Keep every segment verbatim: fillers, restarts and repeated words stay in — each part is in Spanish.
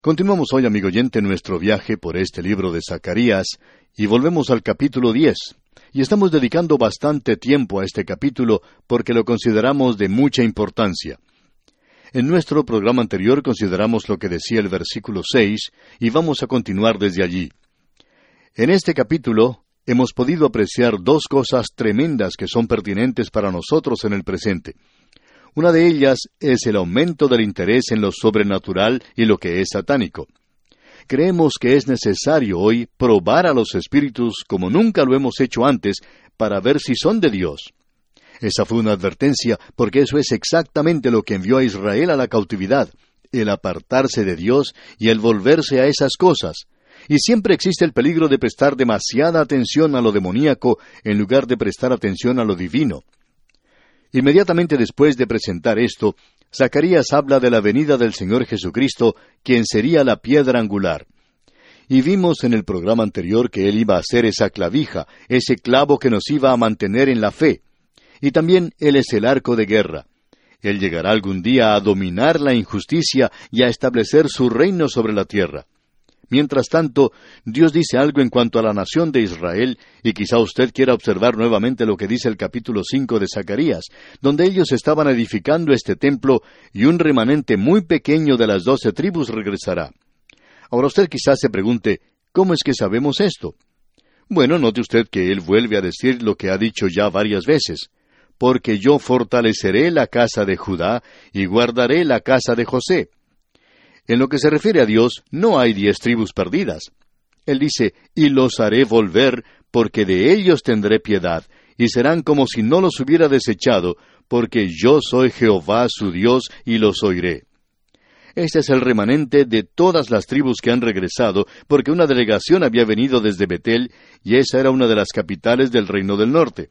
Continuamos hoy, amigo oyente, nuestro viaje por este libro de Zacarías, y volvemos al capítulo diez. Y estamos dedicando bastante tiempo a este capítulo porque lo consideramos de mucha importancia. En nuestro programa anterior consideramos lo que decía el versículo seis, y vamos a continuar desde allí. En este capítulo hemos podido apreciar dos cosas tremendas que son pertinentes para nosotros en el presente. Una de ellas es el aumento del interés en lo sobrenatural y lo que es satánico. Creemos que es necesario hoy probar a los espíritus como nunca lo hemos hecho antes para ver si son de Dios. Esa fue una advertencia porque eso es exactamente lo que envió a Israel a la cautividad, el apartarse de Dios y el volverse a esas cosas. Y siempre existe el peligro de prestar demasiada atención a lo demoníaco en lugar de prestar atención a lo divino. Inmediatamente después de presentar esto, Zacarías habla de la venida del Señor Jesucristo, quien sería la piedra angular. Y vimos en el programa anterior que Él iba a ser esa clavija, ese clavo que nos iba a mantener en la fe. Y también Él es el arco de guerra. Él llegará algún día a dominar la injusticia y a establecer su reino sobre la tierra. Mientras tanto, Dios dice algo en cuanto a la nación de Israel, y quizá usted quiera observar nuevamente lo que dice el capítulo cinco de Zacarías, donde ellos estaban edificando este templo, y un remanente muy pequeño de las doce tribus regresará. Ahora usted quizás se pregunte, ¿cómo es que sabemos esto? Bueno, note usted que Él vuelve a decir lo que ha dicho ya varias veces. Porque yo fortaleceré la casa de Judá, y guardaré la casa de José. En lo que se refiere a Dios, no hay diez tribus perdidas. Él dice, y los haré volver, porque de ellos tendré piedad, y serán como si no los hubiera desechado, porque yo soy Jehová su Dios, y los oiré. Este es el remanente de todas las tribus que han regresado, porque una delegación había venido desde Betel, y esa era una de las capitales del reino del norte.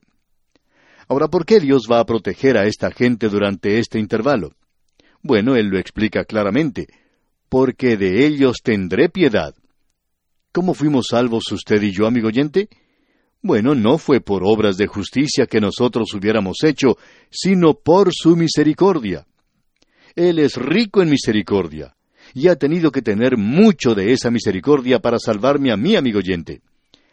Ahora, ¿por qué Dios va a proteger a esta gente durante este intervalo? Bueno, Él lo explica claramente. Porque de ellos tendré piedad. ¿Cómo fuimos salvos usted y yo, amigo oyente? Bueno, no fue por obras de justicia que nosotros hubiéramos hecho, sino por su misericordia. Él es rico en misericordia, y ha tenido que tener mucho de esa misericordia para salvarme a mí, amigo oyente.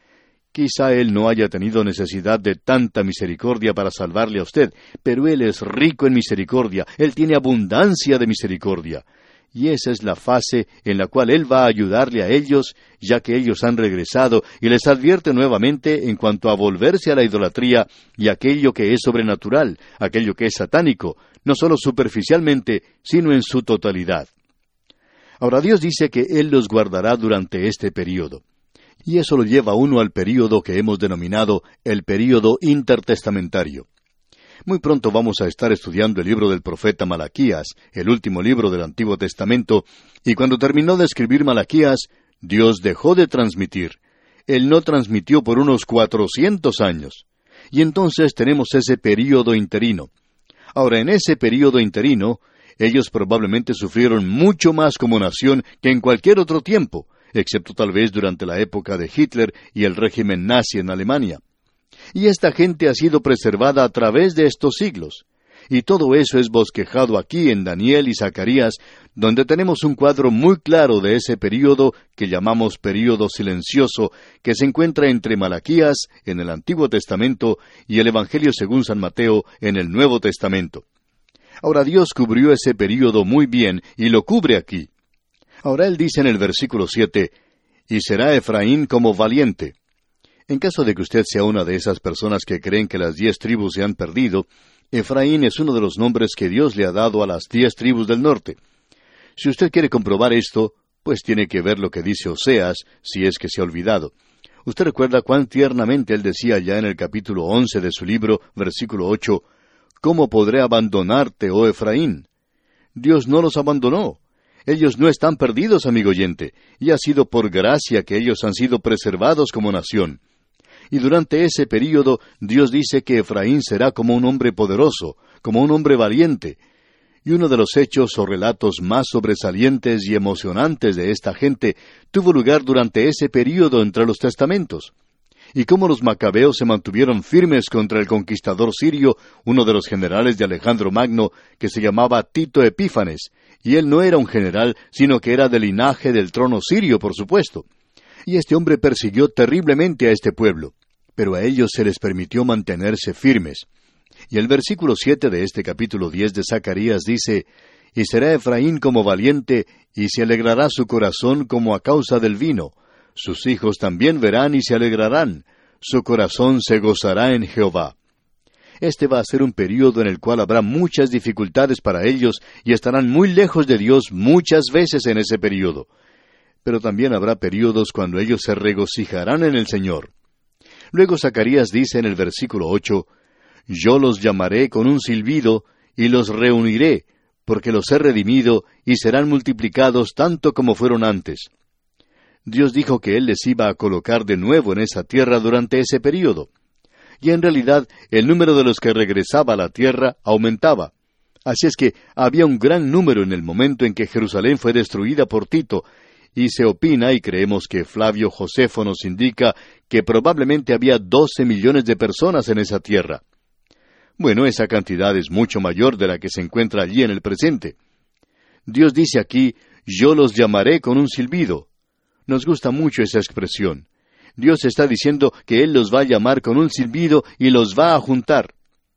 Quizá Él no haya tenido necesidad de tanta misericordia para salvarle a usted, pero Él es rico en misericordia, Él tiene abundancia de misericordia. Y esa es la fase en la cual Él va a ayudarle a ellos, ya que ellos han regresado, y les advierte nuevamente en cuanto a volverse a la idolatría y aquello que es sobrenatural, aquello que es satánico, no solo superficialmente, sino en su totalidad. Ahora Dios dice que Él los guardará durante este período. Y eso lo lleva a uno al período que hemos denominado el período intertestamentario. Muy pronto vamos a estar estudiando el libro del profeta Malaquías, el último libro del Antiguo Testamento, y cuando terminó de escribir Malaquías, Dios dejó de transmitir. Él no transmitió por unos cuatrocientos años. Y entonces tenemos ese período interino. Ahora, en ese período interino, ellos probablemente sufrieron mucho más como nación que en cualquier otro tiempo, excepto tal vez durante la época de Hitler y el régimen nazi en Alemania. Y esta gente ha sido preservada a través de estos siglos. Y todo eso es bosquejado aquí en Daniel y Zacarías, donde tenemos un cuadro muy claro de ese período que llamamos período silencioso, que se encuentra entre Malaquías, en el Antiguo Testamento, y el Evangelio según San Mateo, en el Nuevo Testamento. Ahora Dios cubrió ese período muy bien, y lo cubre aquí. Ahora Él dice en el versículo siete, «Y será Efraín como valiente». En caso de que usted sea una de esas personas que creen que las diez tribus se han perdido, Efraín es uno de los nombres que Dios le ha dado a las diez tribus del norte. Si usted quiere comprobar esto, pues tiene que ver lo que dice Oseas, si es que se ha olvidado. Usted recuerda cuán tiernamente él decía ya en el capítulo once de su libro, versículo ocho, «¿Cómo podré abandonarte, oh Efraín?» Dios no los abandonó. Ellos no están perdidos, amigo oyente, y ha sido por gracia que ellos han sido preservados como nación. Y durante ese período, Dios dice que Efraín será como un hombre poderoso, como un hombre valiente. Y uno de los hechos o relatos más sobresalientes y emocionantes de esta gente tuvo lugar durante ese período entre los testamentos. y cómo los macabeos se mantuvieron firmes contra el conquistador sirio, uno de los generales de Alejandro Magno, que se llamaba Tito Epífanes, y él no era un general, sino que era del linaje del trono sirio, por supuesto. Y este hombre persiguió terriblemente a este pueblo, pero a ellos se les permitió mantenerse firmes. Y el versículo siete de este capítulo diez de Zacarías dice, «Y será Efraín como valiente, y se alegrará su corazón como a causa del vino. Sus hijos también verán y se alegrarán. Su corazón se gozará en Jehová». Este va a ser un período en el cual habrá muchas dificultades para ellos y estarán muy lejos de Dios muchas veces en ese período. Pero también habrá períodos cuando ellos se regocijarán en el Señor. Luego Zacarías dice en el versículo ocho, «Yo los llamaré con un silbido y los reuniré, porque los he redimido y serán multiplicados tanto como fueron antes». Dios dijo que Él les iba a colocar de nuevo en esa tierra durante ese período. Y en realidad el número de los que regresaba a la tierra aumentaba. Así es que había un gran número en el momento en que Jerusalén fue destruida por Tito, y se opina, y creemos que Flavio Josefo nos indica, que probablemente había doce millones de personas en esa tierra. Bueno, esa cantidad es mucho mayor de la que se encuentra allí en el presente. Dios dice aquí, «Yo los llamaré con un silbido». Nos gusta mucho esa expresión. Dios está diciendo que Él los va a llamar con un silbido y los va a juntar.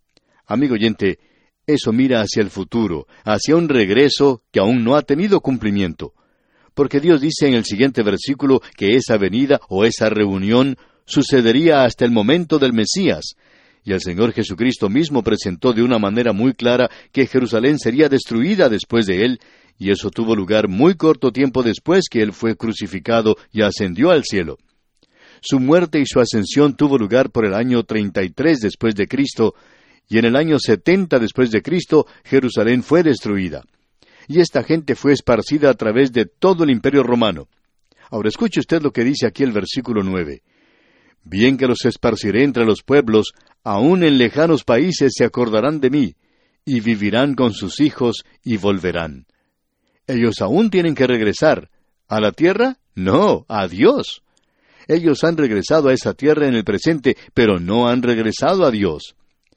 Amigo oyente, eso mira hacia el futuro, hacia un regreso que aún no ha tenido cumplimiento. Porque Dios dice en el siguiente versículo que esa venida o esa reunión sucedería hasta el momento del Mesías. Y el Señor Jesucristo mismo presentó de una manera muy clara que Jerusalén sería destruida después de Él, y eso tuvo lugar muy corto tiempo después que Él fue crucificado y ascendió al cielo. Su muerte y su ascensión tuvo lugar por el año treinta y tres después de Cristo, y en el año setenta después de Cristo, Jerusalén fue destruida. Y esta gente fue esparcida a través de todo el imperio romano. Ahora escuche usted lo que dice aquí el versículo nueve. «Bien que los esparciré entre los pueblos, aun en lejanos países se acordarán de mí, y vivirán con sus hijos y volverán». Ellos aún tienen que regresar. ¿A la tierra? No, a Dios. Ellos han regresado a esa tierra en el presente, pero no han regresado a Dios.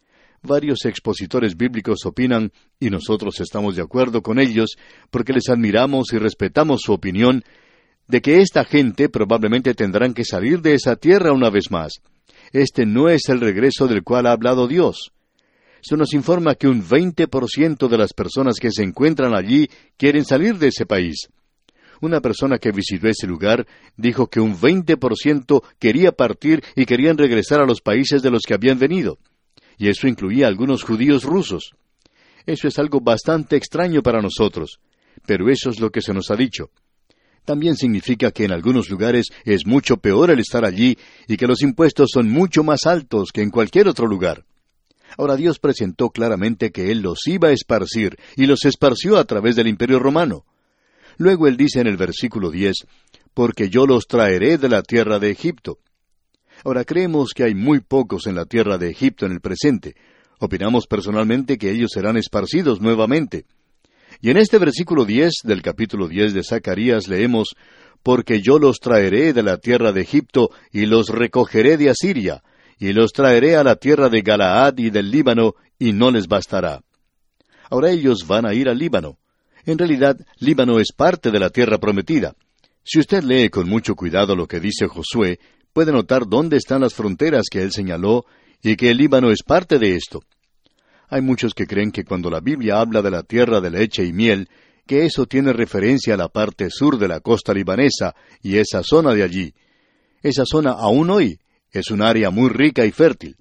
Varios expositores bíblicos opinan, y nosotros estamos de acuerdo con ellos, porque les admiramos y respetamos su opinión, de que esta gente probablemente tendrán que salir de esa tierra una vez más. Este no es el regreso del cual ha hablado Dios. Se nos informa que un veinte por ciento de las personas que se encuentran allí quieren salir de ese país. Una persona que visitó ese lugar dijo que un veinte por ciento quería partir y querían regresar a los países de los que habían venido. Y eso incluía a algunos judíos rusos. Eso es algo bastante extraño para nosotros, pero eso es lo que se nos ha dicho. También significa que en algunos lugares es mucho peor el estar allí y que los impuestos son mucho más altos que en cualquier otro lugar. Ahora Dios presentó claramente que Él los iba a esparcir, y los esparció a través del Imperio Romano. Luego Él dice en el versículo diez, «Porque yo los traeré de la tierra de Egipto». Ahora creemos que hay muy pocos en la tierra de Egipto en el presente. Opinamos personalmente que ellos serán esparcidos nuevamente. Y en este versículo diez del capítulo diez de Zacarías leemos, «Porque yo los traeré de la tierra de Egipto, y los recogeré de Asiria, y los traeré a la tierra de Galaad y del Líbano, y no les bastará». Ahora ellos van a ir al Líbano. En realidad, Líbano es parte de la tierra prometida. Si usted lee con mucho cuidado lo que dice Josué, puede notar dónde están las fronteras que él señaló, y que el Líbano es parte de esto. Hay muchos que creen que cuando la Biblia habla de la tierra de leche y miel, que eso tiene referencia a la parte sur de la costa libanesa, y esa zona de allí. Esa zona aún hoy es un área muy rica y fértil.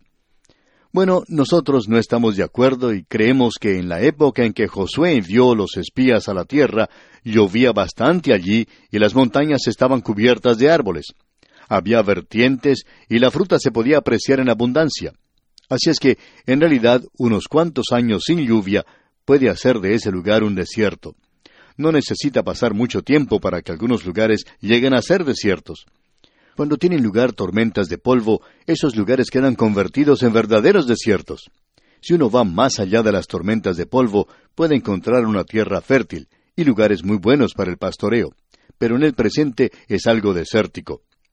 Bueno, nosotros no estamos de acuerdo y creemos que en la época en que Josué envió los espías a la tierra, llovía bastante allí y las montañas estaban cubiertas de árboles. Había vertientes y la fruta se podía apreciar en abundancia. Así es que, en realidad, unos cuantos años sin lluvia puede hacer de ese lugar un desierto. No necesita pasar mucho tiempo para que algunos lugares lleguen a ser desiertos. Cuando tienen lugar tormentas de polvo, esos lugares quedan convertidos en verdaderos desiertos. Si uno va más allá de las tormentas de polvo, puede encontrar una tierra fértil y lugares muy buenos para el pastoreo, pero en el presente es algo desértico.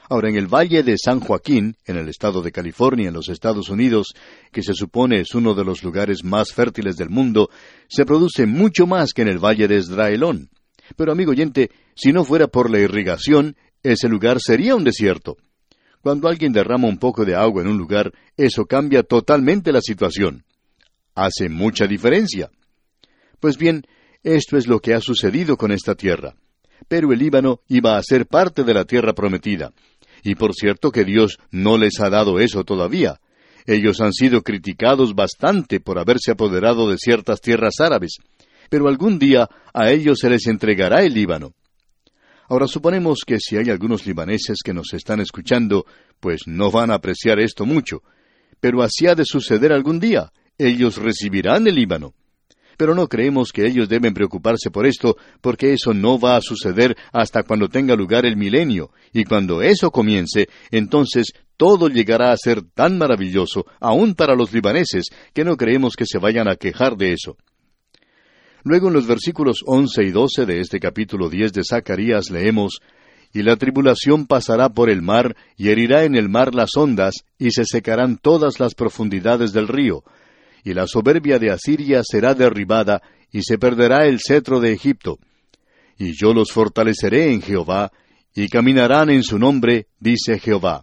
Ahora, en el Valle de San Joaquín, en el estado de California, en los Estados Unidos, que se supone es uno de los lugares más fértiles del mundo, se produce mucho más que en el Valle de Esdraelón. Pero, amigo oyente, si no fuera por la irrigación, ese lugar sería un desierto. Cuando alguien derrama un poco de agua en un lugar, eso cambia totalmente la situación. Hace mucha diferencia. Pues bien, esto es lo que ha sucedido con esta tierra. Pero el Líbano iba a ser parte de la tierra prometida. Y por cierto que Dios no les ha dado eso todavía. Ellos han sido criticados bastante por haberse apoderado de ciertas tierras árabes. Pero algún día a ellos se les entregará el Líbano. Ahora suponemos que si hay algunos libaneses que nos están escuchando, pues no van a apreciar esto mucho. Pero así ha de suceder algún día. Ellos recibirán el Líbano. Pero no creemos que ellos deben preocuparse por esto, porque eso no va a suceder hasta cuando tenga lugar el milenio, y cuando eso comience, entonces todo llegará a ser tan maravilloso, aún para los libaneses, que no creemos que se vayan a quejar de eso. Luego en los versículos once y doce de este capítulo diez de Zacarías leemos, «Y la tribulación pasará por el mar, y herirá en el mar las ondas, y se secarán todas las profundidades del río. Y la soberbia de Asiria será derribada, y se perderá el cetro de Egipto. Y yo los fortaleceré en Jehová, y caminarán en su nombre, dice Jehová».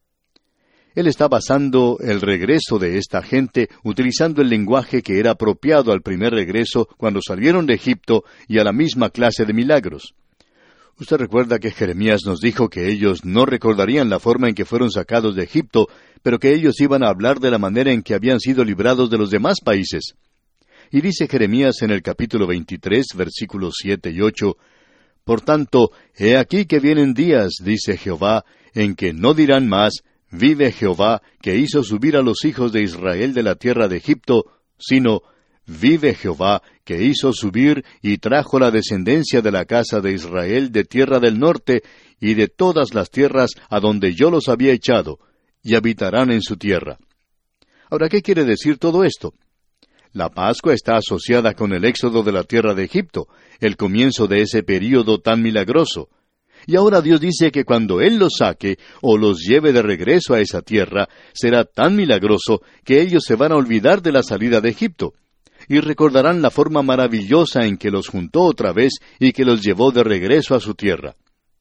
Él está basando el regreso de esta gente utilizando el lenguaje que era apropiado al primer regreso cuando salieron de Egipto y a la misma clase de milagros. Usted recuerda que Jeremías nos dijo que ellos no recordarían la forma en que fueron sacados de Egipto, pero que ellos iban a hablar de la manera en que habían sido librados de los demás países. Y dice Jeremías en el capítulo veintitrés, versículos siete y ocho, «Por tanto, he aquí que vienen días, dice Jehová, en que no dirán más, vive Jehová, que hizo subir a los hijos de Israel de la tierra de Egipto, sino, vive Jehová, que hizo subir y trajo la descendencia de la casa de Israel de tierra del norte y de todas las tierras a donde yo los había echado, y habitarán en su tierra». Ahora, ¿qué quiere decir todo esto? La Pascua está asociada con el éxodo de la tierra de Egipto, el comienzo de ese período tan milagroso. Y ahora Dios dice que cuando Él los saque o los lleve de regreso a esa tierra, será tan milagroso que ellos se van a olvidar de la salida de Egipto, y recordarán la forma maravillosa en que los juntó otra vez y que los llevó de regreso a su tierra.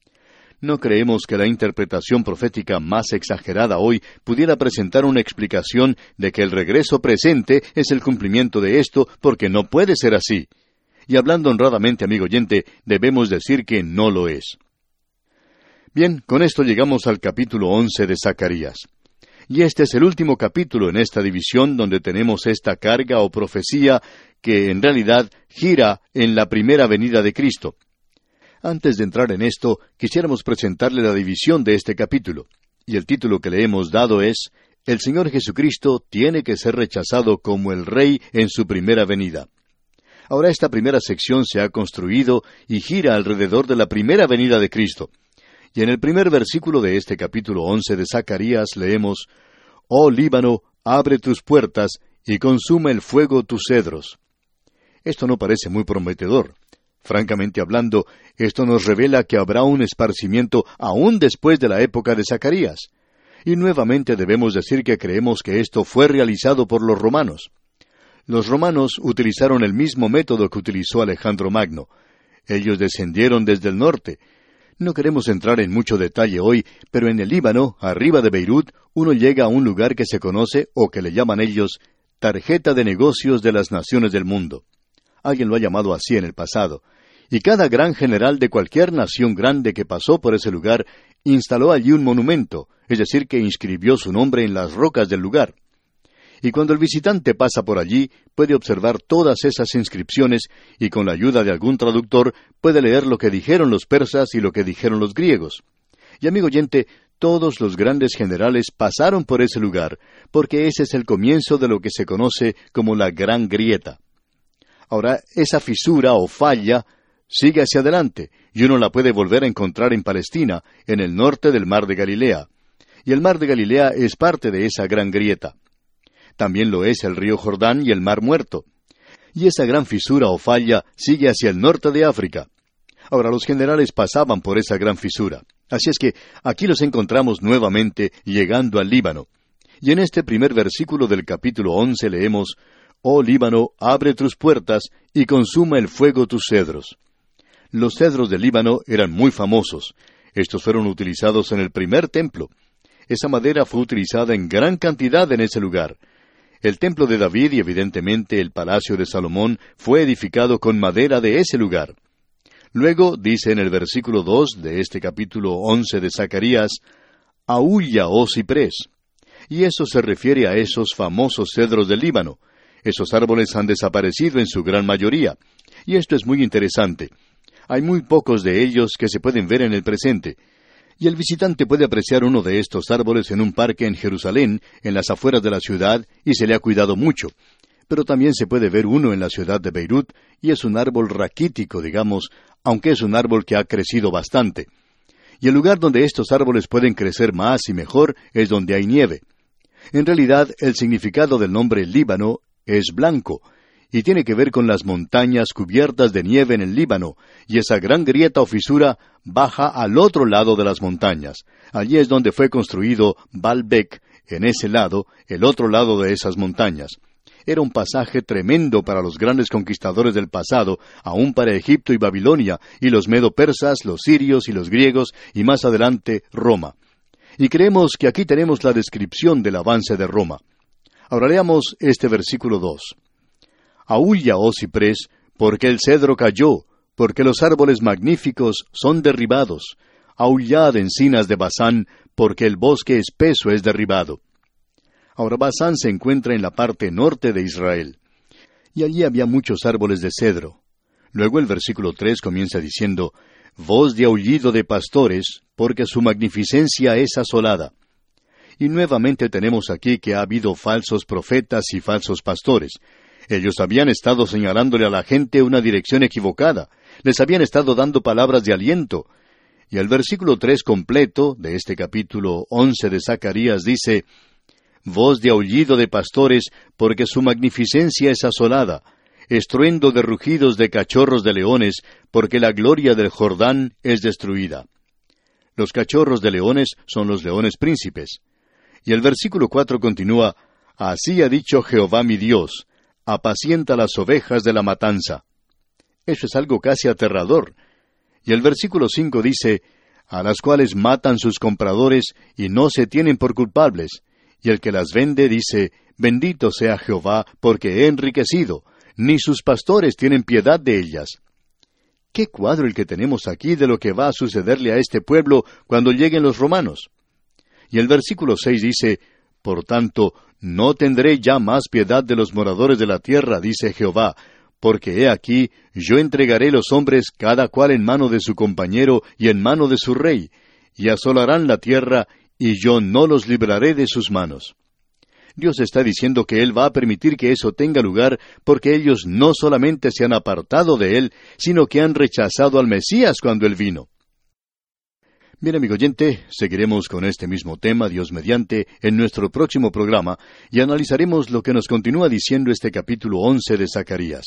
No creemos que la interpretación profética más exagerada hoy pudiera presentar una explicación de que el regreso presente es el cumplimiento de esto, porque no puede ser así. Y hablando honradamente, amigo oyente, debemos decir que no lo es. Bien, con esto llegamos al capítulo once de Zacarías. Y este es el último capítulo en esta división donde tenemos esta carga o profecía que en realidad gira en la primera venida de Cristo. Antes de entrar en esto, quisiéramos presentarle la división de este capítulo. Y el título que le hemos dado es, «El Señor Jesucristo tiene que ser rechazado como el Rey en su primera venida». Ahora esta primera sección se ha construido y gira alrededor de la primera venida de Cristo. Y en el primer versículo de este capítulo once de Zacarías leemos, «Oh Líbano, abre tus puertas, y consume el fuego tus cedros». Esto no parece muy prometedor. Francamente hablando, esto nos revela que habrá un esparcimiento aún después de la época de Zacarías. Y nuevamente debemos decir que creemos que esto fue realizado por los romanos. Los romanos utilizaron el mismo método que utilizó Alejandro Magno. Ellos descendieron desde el norte. No queremos entrar en mucho detalle hoy, pero en el Líbano, arriba de Beirut, uno llega a un lugar que se conoce, o que le llaman ellos, tarjeta de negocios de las naciones del mundo. Alguien lo ha llamado así en el pasado. Y cada gran general de cualquier nación grande que pasó por ese lugar, instaló allí un monumento, es decir, que inscribió su nombre en las rocas del lugar. Y cuando el visitante pasa por allí, puede observar todas esas inscripciones y con la ayuda de algún traductor puede leer lo que dijeron los persas y lo que dijeron los griegos. Y amigo oyente, todos los grandes generales pasaron por ese lugar, porque ese es el comienzo de lo que se conoce como la Gran Grieta. Ahora, esa fisura o falla sigue hacia adelante, y uno la puede volver a encontrar en Palestina, en el norte del Mar de Galilea. Y el Mar de Galilea es parte de esa Gran Grieta. También lo es el río Jordán y el Mar Muerto. Y esa gran fisura o falla sigue hacia el norte de África. Ahora, los generales pasaban por esa gran fisura. Así es que aquí los encontramos nuevamente llegando al Líbano. Y en este primer versículo del capítulo once leemos, «Oh Líbano, abre tus puertas y consuma el fuego tus cedros». Los cedros del Líbano eran muy famosos. Estos fueron utilizados en el primer templo. Esa madera fue utilizada en gran cantidad en ese lugar. El templo de David y evidentemente el palacio de Salomón fue edificado con madera de ese lugar. Luego dice en el versículo dos de este capítulo once de Zacarías, «Aúlla, oh ciprés». Y eso se refiere a esos famosos cedros del Líbano. Esos árboles han desaparecido en su gran mayoría. Y esto es muy interesante. Hay muy pocos de ellos que se pueden ver en el presente. Y el visitante puede apreciar uno de estos árboles en un parque en Jerusalén, en las afueras de la ciudad, y se le ha cuidado mucho. Pero también se puede ver uno en la ciudad de Beirut, y es un árbol raquítico, digamos, aunque es un árbol que ha crecido bastante. Y el lugar donde estos árboles pueden crecer más y mejor es donde hay nieve. En realidad, el significado del nombre Líbano es blanco, y tiene que ver con las montañas cubiertas de nieve en el Líbano, y esa gran grieta o fisura baja al otro lado de las montañas. Allí es donde fue construido Baalbek, en ese lado, el otro lado de esas montañas. Era un pasaje tremendo para los grandes conquistadores del pasado, aún para Egipto y Babilonia, y los medo-persas, los sirios y los griegos, y más adelante Roma. Y creemos que aquí tenemos la descripción del avance de Roma. Ahora leamos este versículo dos. «Aúlla, oh ciprés, porque el cedro cayó, porque los árboles magníficos son derribados. Aullad, encinas de Basán, porque el bosque espeso es derribado». Ahora Basán se encuentra en la parte norte de Israel. Y allí había muchos árboles de cedro. Luego el versículo tres comienza diciendo, «Voz de aullido de pastores, porque su magnificencia es asolada». Y nuevamente tenemos aquí que ha habido falsos profetas y falsos pastores. Ellos habían estado señalándole a la gente una dirección equivocada. Les habían estado dando palabras de aliento. Y el versículo tres completo de este capítulo once de Zacarías dice, «Voz de aullido de pastores, porque su magnificencia es asolada. Estruendo de rugidos de cachorros de leones, porque la gloria del Jordán es destruida». Los cachorros de leones son los leones príncipes. Y el versículo cuatro continúa, «Así ha dicho Jehová mi Dios, apacienta las ovejas de la matanza». Eso es algo casi aterrador. Y el versículo cinco dice, «A las cuales matan sus compradores y no se tienen por culpables. Y el que las vende dice, bendito sea Jehová, porque he enriquecido, ni sus pastores tienen piedad de ellas». ¿Qué cuadro el que tenemos aquí de lo que va a sucederle a este pueblo cuando lleguen los romanos? Y el versículo seis dice, «Por tanto, no tendré ya más piedad de los moradores de la tierra, dice Jehová, porque he aquí, yo entregaré los hombres cada cual en mano de su compañero y en mano de su rey, y asolarán la tierra, y yo no los libraré de sus manos». Dios está diciendo que Él va a permitir que eso tenga lugar porque ellos no solamente se han apartado de Él, sino que han rechazado al Mesías cuando Él vino. Bien, amigo oyente, seguiremos con este mismo tema, Dios mediante, en nuestro próximo programa, y analizaremos lo que nos continúa diciendo este capítulo once de Zacarías.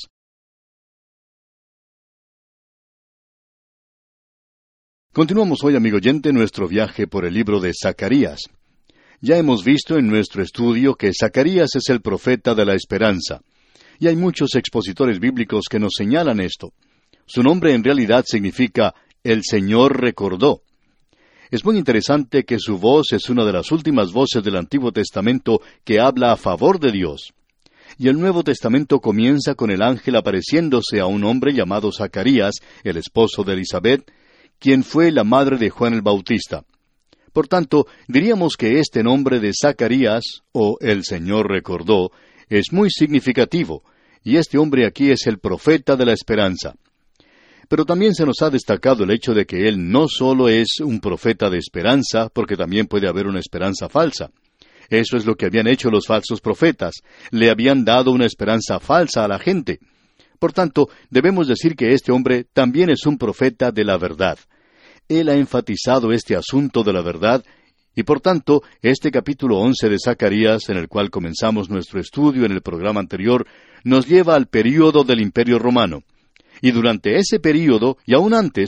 Continuamos hoy, amigo oyente, nuestro viaje por el libro de Zacarías. Ya hemos visto en nuestro estudio que Zacarías es el profeta de la esperanza, y hay muchos expositores bíblicos que nos señalan esto. Su nombre en realidad significa «El Señor recordó». Es muy interesante que su voz es una de las últimas voces del Antiguo Testamento que habla a favor de Dios. Y el Nuevo Testamento comienza con el ángel apareciéndose a un hombre llamado Zacarías, el esposo de Elisabet, quien fue la madre de Juan el Bautista. Por tanto, diríamos que este nombre de Zacarías, o el Señor recordó, es muy significativo, y este hombre aquí es el profeta de la esperanza. Pero también se nos ha destacado el hecho de que él no solo es un profeta de esperanza, porque también puede haber una esperanza falsa. Eso es lo que habían hecho los falsos profetas. Le habían dado una esperanza falsa a la gente. Por tanto, debemos decir que este hombre también es un profeta de la verdad. Él ha enfatizado este asunto de la verdad, y por tanto, este capítulo once de Zacarías, en el cual comenzamos nuestro estudio en el programa anterior, nos lleva al período del Imperio Romano. Y durante ese período, y aún antes,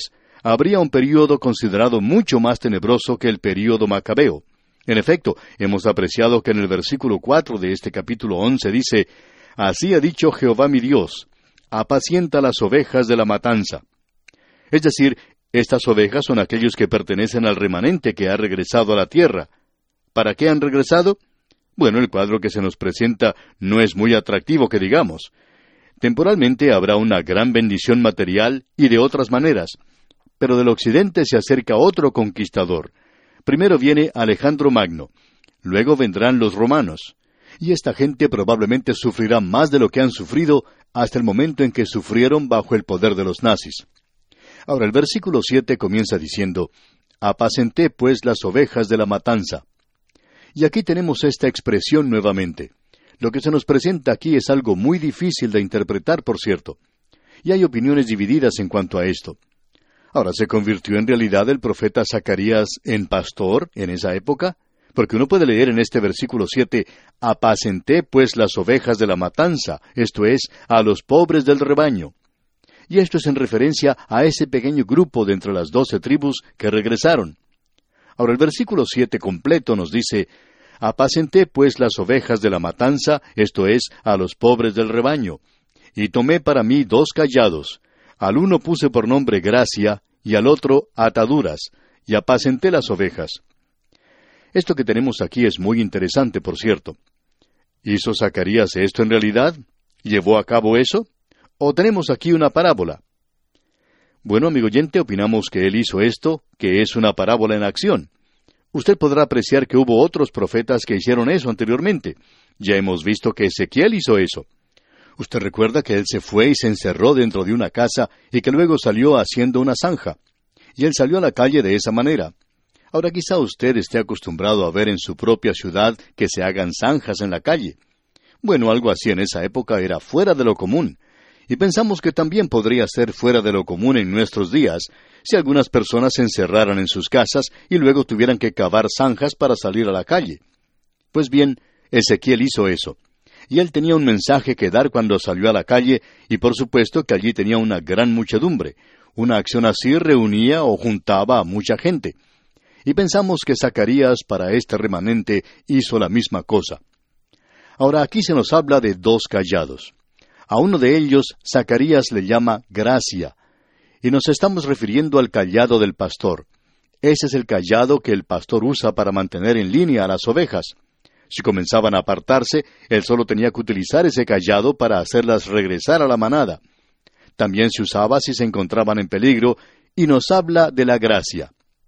habría un período considerado mucho más tenebroso que el período macabeo. En efecto, hemos apreciado que en el versículo cuatro de este capítulo once dice, «Así ha dicho Jehová mi Dios, apacienta las ovejas de la matanza». Es decir, estas ovejas son aquellos que pertenecen al remanente que ha regresado a la tierra. ¿Para qué han regresado? Bueno, el cuadro que se nos presenta no es muy atractivo que digamos. Temporalmente habrá una gran bendición material y de otras maneras, pero del occidente se acerca otro conquistador. Primero viene Alejandro Magno, luego vendrán los romanos, y esta gente probablemente sufrirá más de lo que han sufrido hasta el momento en que sufrieron bajo el poder de los nazis. Ahora el versículo siete comienza diciendo, «Apacenté pues las ovejas de la matanza». Y aquí tenemos esta expresión nuevamente. Lo que se nos presenta aquí es algo muy difícil de interpretar, por cierto. Y hay opiniones divididas en cuanto a esto. Ahora, ¿se convirtió en realidad el profeta Zacarías en pastor en esa época? Porque uno puede leer en este versículo siete, «Apacenté pues las ovejas de la matanza», esto es, a los pobres del rebaño. Y esto es en referencia a ese pequeño grupo de entre las doce tribus que regresaron. Ahora el versículo siete completo nos dice, «Apacenté pues las ovejas de la matanza», esto es, a los pobres del rebaño, «y tomé para mí dos callados. Al uno puse por nombre Gracia, y al otro Ataduras, y apacenté las ovejas». Esto que tenemos aquí es muy interesante, por cierto. ¿Hizo Zacarías esto en realidad? ¿Llevó a cabo eso? ¿O tenemos aquí una parábola? Bueno, amigo oyente, opinamos que él hizo esto, que es una parábola en acción. Usted podrá apreciar que hubo otros profetas que hicieron eso anteriormente. Ya hemos visto que Ezequiel hizo eso. Usted recuerda que él se fue y se encerró dentro de una casa y que luego salió haciendo una zanja. Y él salió a la calle de esa manera. Ahora quizá usted esté acostumbrado a ver en su propia ciudad que se hagan zanjas en la calle. Bueno, algo así en esa época era fuera de lo común. Y pensamos que también podría ser fuera de lo común en nuestros días, si algunas personas se encerraran en sus casas y luego tuvieran que cavar zanjas para salir a la calle. Pues bien, Ezequiel hizo eso. Y él tenía un mensaje que dar cuando salió a la calle, y por supuesto que allí tenía una gran muchedumbre. Una acción así reunía o juntaba a mucha gente. Y pensamos que Zacarías para este remanente hizo la misma cosa. Ahora aquí se nos habla de dos callados. A uno de ellos Zacarías le llama Gracia, y nos estamos refiriendo al callado del pastor. Ese es el callado que el pastor usa para mantener en línea a las ovejas. Si comenzaban a apartarse, él solo tenía que utilizar ese callado para hacerlas regresar a la manada. También se usaba si se encontraban en peligro, y nos habla de la gracia.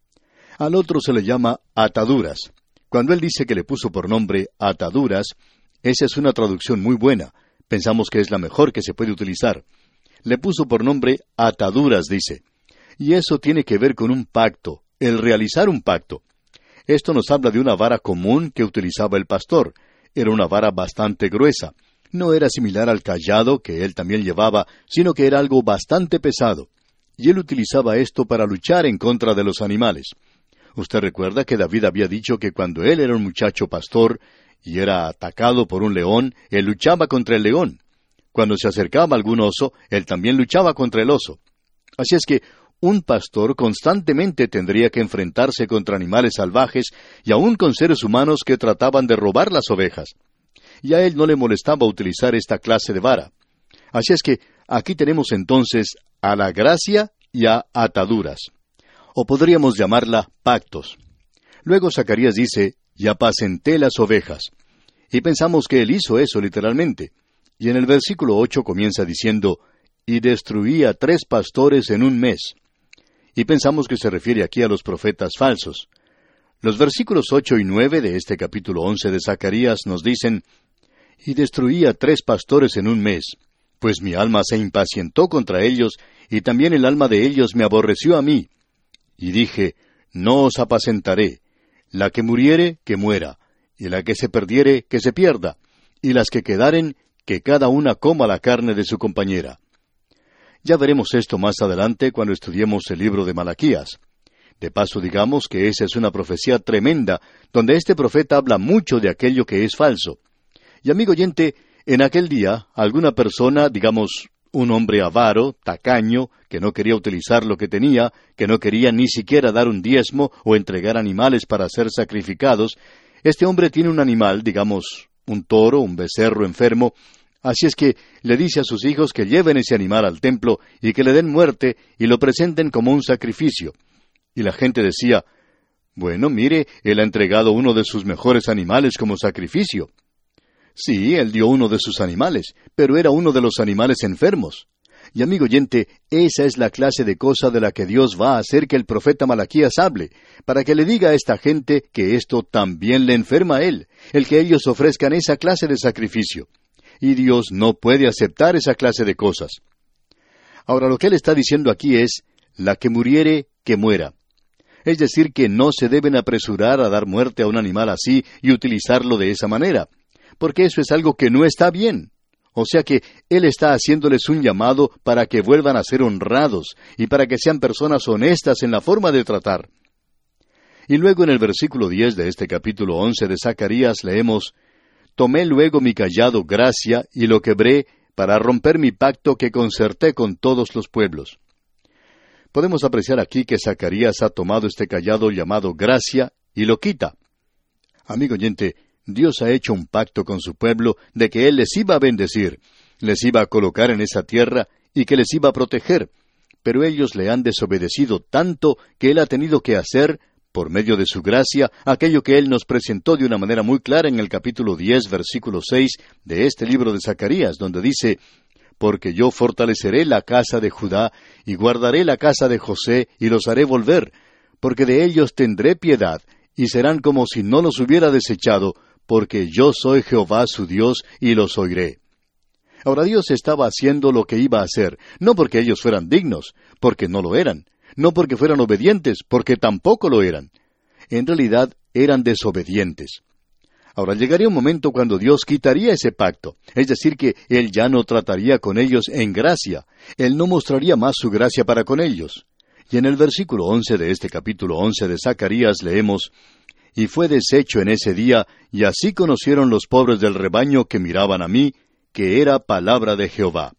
Al otro se le llama ataduras. Cuando él dice que le puso por nombre ataduras, esa es una traducción muy buena. Pensamos que es la mejor que se puede utilizar. Le puso por nombre ataduras, dice. Y eso tiene que ver con un pacto, el realizar un pacto. Esto nos habla de una vara común que utilizaba el pastor. Era una vara bastante gruesa. No era similar al callado que él también llevaba, sino que era algo bastante pesado. Y él utilizaba esto para luchar en contra de los animales. Usted recuerda que David había dicho que cuando él era un muchacho pastor y era atacado por un león, él luchaba contra el león. Cuando se acercaba algún oso, él también luchaba contra el oso. Así es que un pastor constantemente tendría que enfrentarse contra animales salvajes y aún con seres humanos que trataban de robar las ovejas. Y a él no le molestaba utilizar esta clase de vara. Así es que aquí tenemos entonces a la gracia y a ataduras. O podríamos llamarla pactos. Luego Zacarías dice, «Y apacenté las ovejas». Y pensamos que él hizo eso literalmente. Y en el versículo ocho comienza diciendo, «Y destruí a tres pastores en un mes». Y pensamos que se refiere aquí a los profetas falsos. Los versículos ocho y nueve de este capítulo once de Zacarías nos dicen, «Y destruí a tres pastores en un mes, pues mi alma se impacientó contra ellos, y también el alma de ellos me aborreció a mí. Y dije, no os apacentaré, la que muriere, que muera, y la que se perdiere, que se pierda, y las que quedaren, que cada una coma la carne de su compañera». Ya veremos esto más adelante cuando estudiemos el libro de Malaquías. De paso, digamos que esa es una profecía tremenda, donde este profeta habla mucho de aquello que es falso. Y amigo oyente, en aquel día, alguna persona, digamos, un hombre avaro, tacaño, que no quería utilizar lo que tenía, que no quería ni siquiera dar un diezmo o entregar animales para ser sacrificados. Este hombre tiene un animal, digamos, un toro, un becerro enfermo, así es que le dice a sus hijos que lleven ese animal al templo y que le den muerte y lo presenten como un sacrificio. Y la gente decía, bueno, mire, él ha entregado uno de sus mejores animales como sacrificio. Sí, él dio uno de sus animales, pero era uno de los animales enfermos. Y amigo oyente, esa es la clase de cosa de la que Dios va a hacer que el profeta Malaquías hable, para que le diga a esta gente que esto también le enferma a él, el que ellos ofrezcan esa clase de sacrificio. Y Dios no puede aceptar esa clase de cosas. Ahora, lo que él está diciendo aquí es, la que muriere, que muera. Es decir, que no se deben apresurar a dar muerte a un animal así y utilizarlo de esa manera, porque eso es algo que no está bien. O sea que Él está haciéndoles un llamado para que vuelvan a ser honrados y para que sean personas honestas en la forma de tratar. Y luego en el versículo diez de este capítulo once de Zacarías leemos, «Tomé luego mi cayado gracia y lo quebré para romper mi pacto que concerté con todos los pueblos». Podemos apreciar aquí que Zacarías ha tomado este cayado llamado gracia y lo quita. Amigo oyente, Dios ha hecho un pacto con su pueblo de que Él les iba a bendecir, les iba a colocar en esa tierra y que les iba a proteger, pero ellos le han desobedecido tanto que Él ha tenido que hacer, por medio de su gracia, aquello que Él nos presentó de una manera muy clara en el capítulo diez, versículo seis de este libro de Zacarías, donde dice, «Porque yo fortaleceré la casa de Judá, y guardaré la casa de José, y los haré volver, porque de ellos tendré piedad, y serán como si no los hubiera desechado, porque yo soy Jehová su Dios, y los oiré». Ahora Dios estaba haciendo lo que iba a hacer, no porque ellos fueran dignos, porque no lo eran, no porque fueran obedientes, porque tampoco lo eran. En realidad, eran desobedientes. Ahora llegaría un momento cuando Dios quitaría ese pacto, es decir, que Él ya no trataría con ellos en gracia, Él no mostraría más su gracia para con ellos. Y en el versículo once de este capítulo once de Zacarías leemos, «Y fue deshecho en ese día, y así conocieron los pobres del rebaño que miraban a mí, que era palabra de Jehová».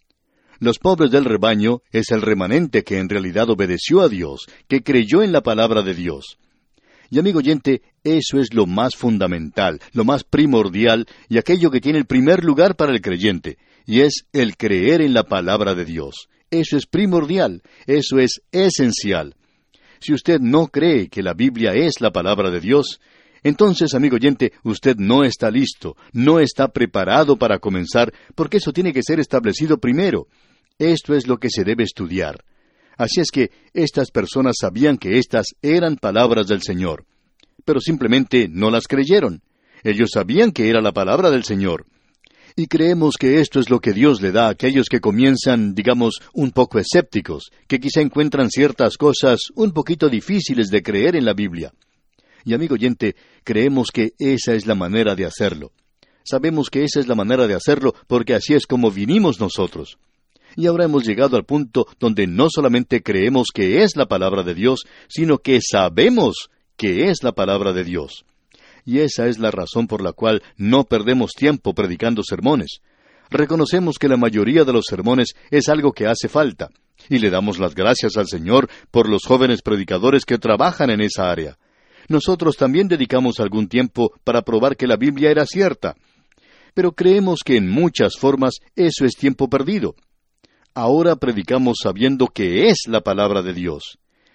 Los pobres del rebaño es el remanente que en realidad obedeció a Dios, que creyó en la palabra de Dios. Y amigo oyente, eso es lo más fundamental, lo más primordial y aquello que tiene el primer lugar para el creyente, y es el creer en la palabra de Dios. Eso es primordial, eso es esencial. Si usted no cree que la Biblia es la palabra de Dios, entonces, amigo oyente, usted no está listo, no está preparado para comenzar, porque eso tiene que ser establecido primero. Esto es lo que se debe estudiar. Así es que estas personas sabían que estas eran palabras del Señor, pero simplemente no las creyeron. Ellos sabían que era la palabra del Señor. Y creemos que esto es lo que Dios le da a aquellos que comienzan, digamos, un poco escépticos, que quizá encuentran ciertas cosas un poquito difíciles de creer en la Biblia. Y amigo oyente, creemos que esa es la manera de hacerlo. Sabemos que esa es la manera de hacerlo porque así es como vinimos nosotros. Y ahora hemos llegado al punto donde no solamente creemos que es la palabra de Dios, sino que sabemos que es la palabra de Dios. Y esa es la razón por la cual no perdemos tiempo predicando sermones. Reconocemos que la mayoría de los sermones es algo que hace falta, y le damos las gracias al Señor por los jóvenes predicadores que trabajan en esa área. Nosotros también dedicamos algún tiempo para probar que la Biblia era cierta, pero creemos que en muchas formas eso es tiempo perdido. Ahora predicamos sabiendo que es la palabra de Dios.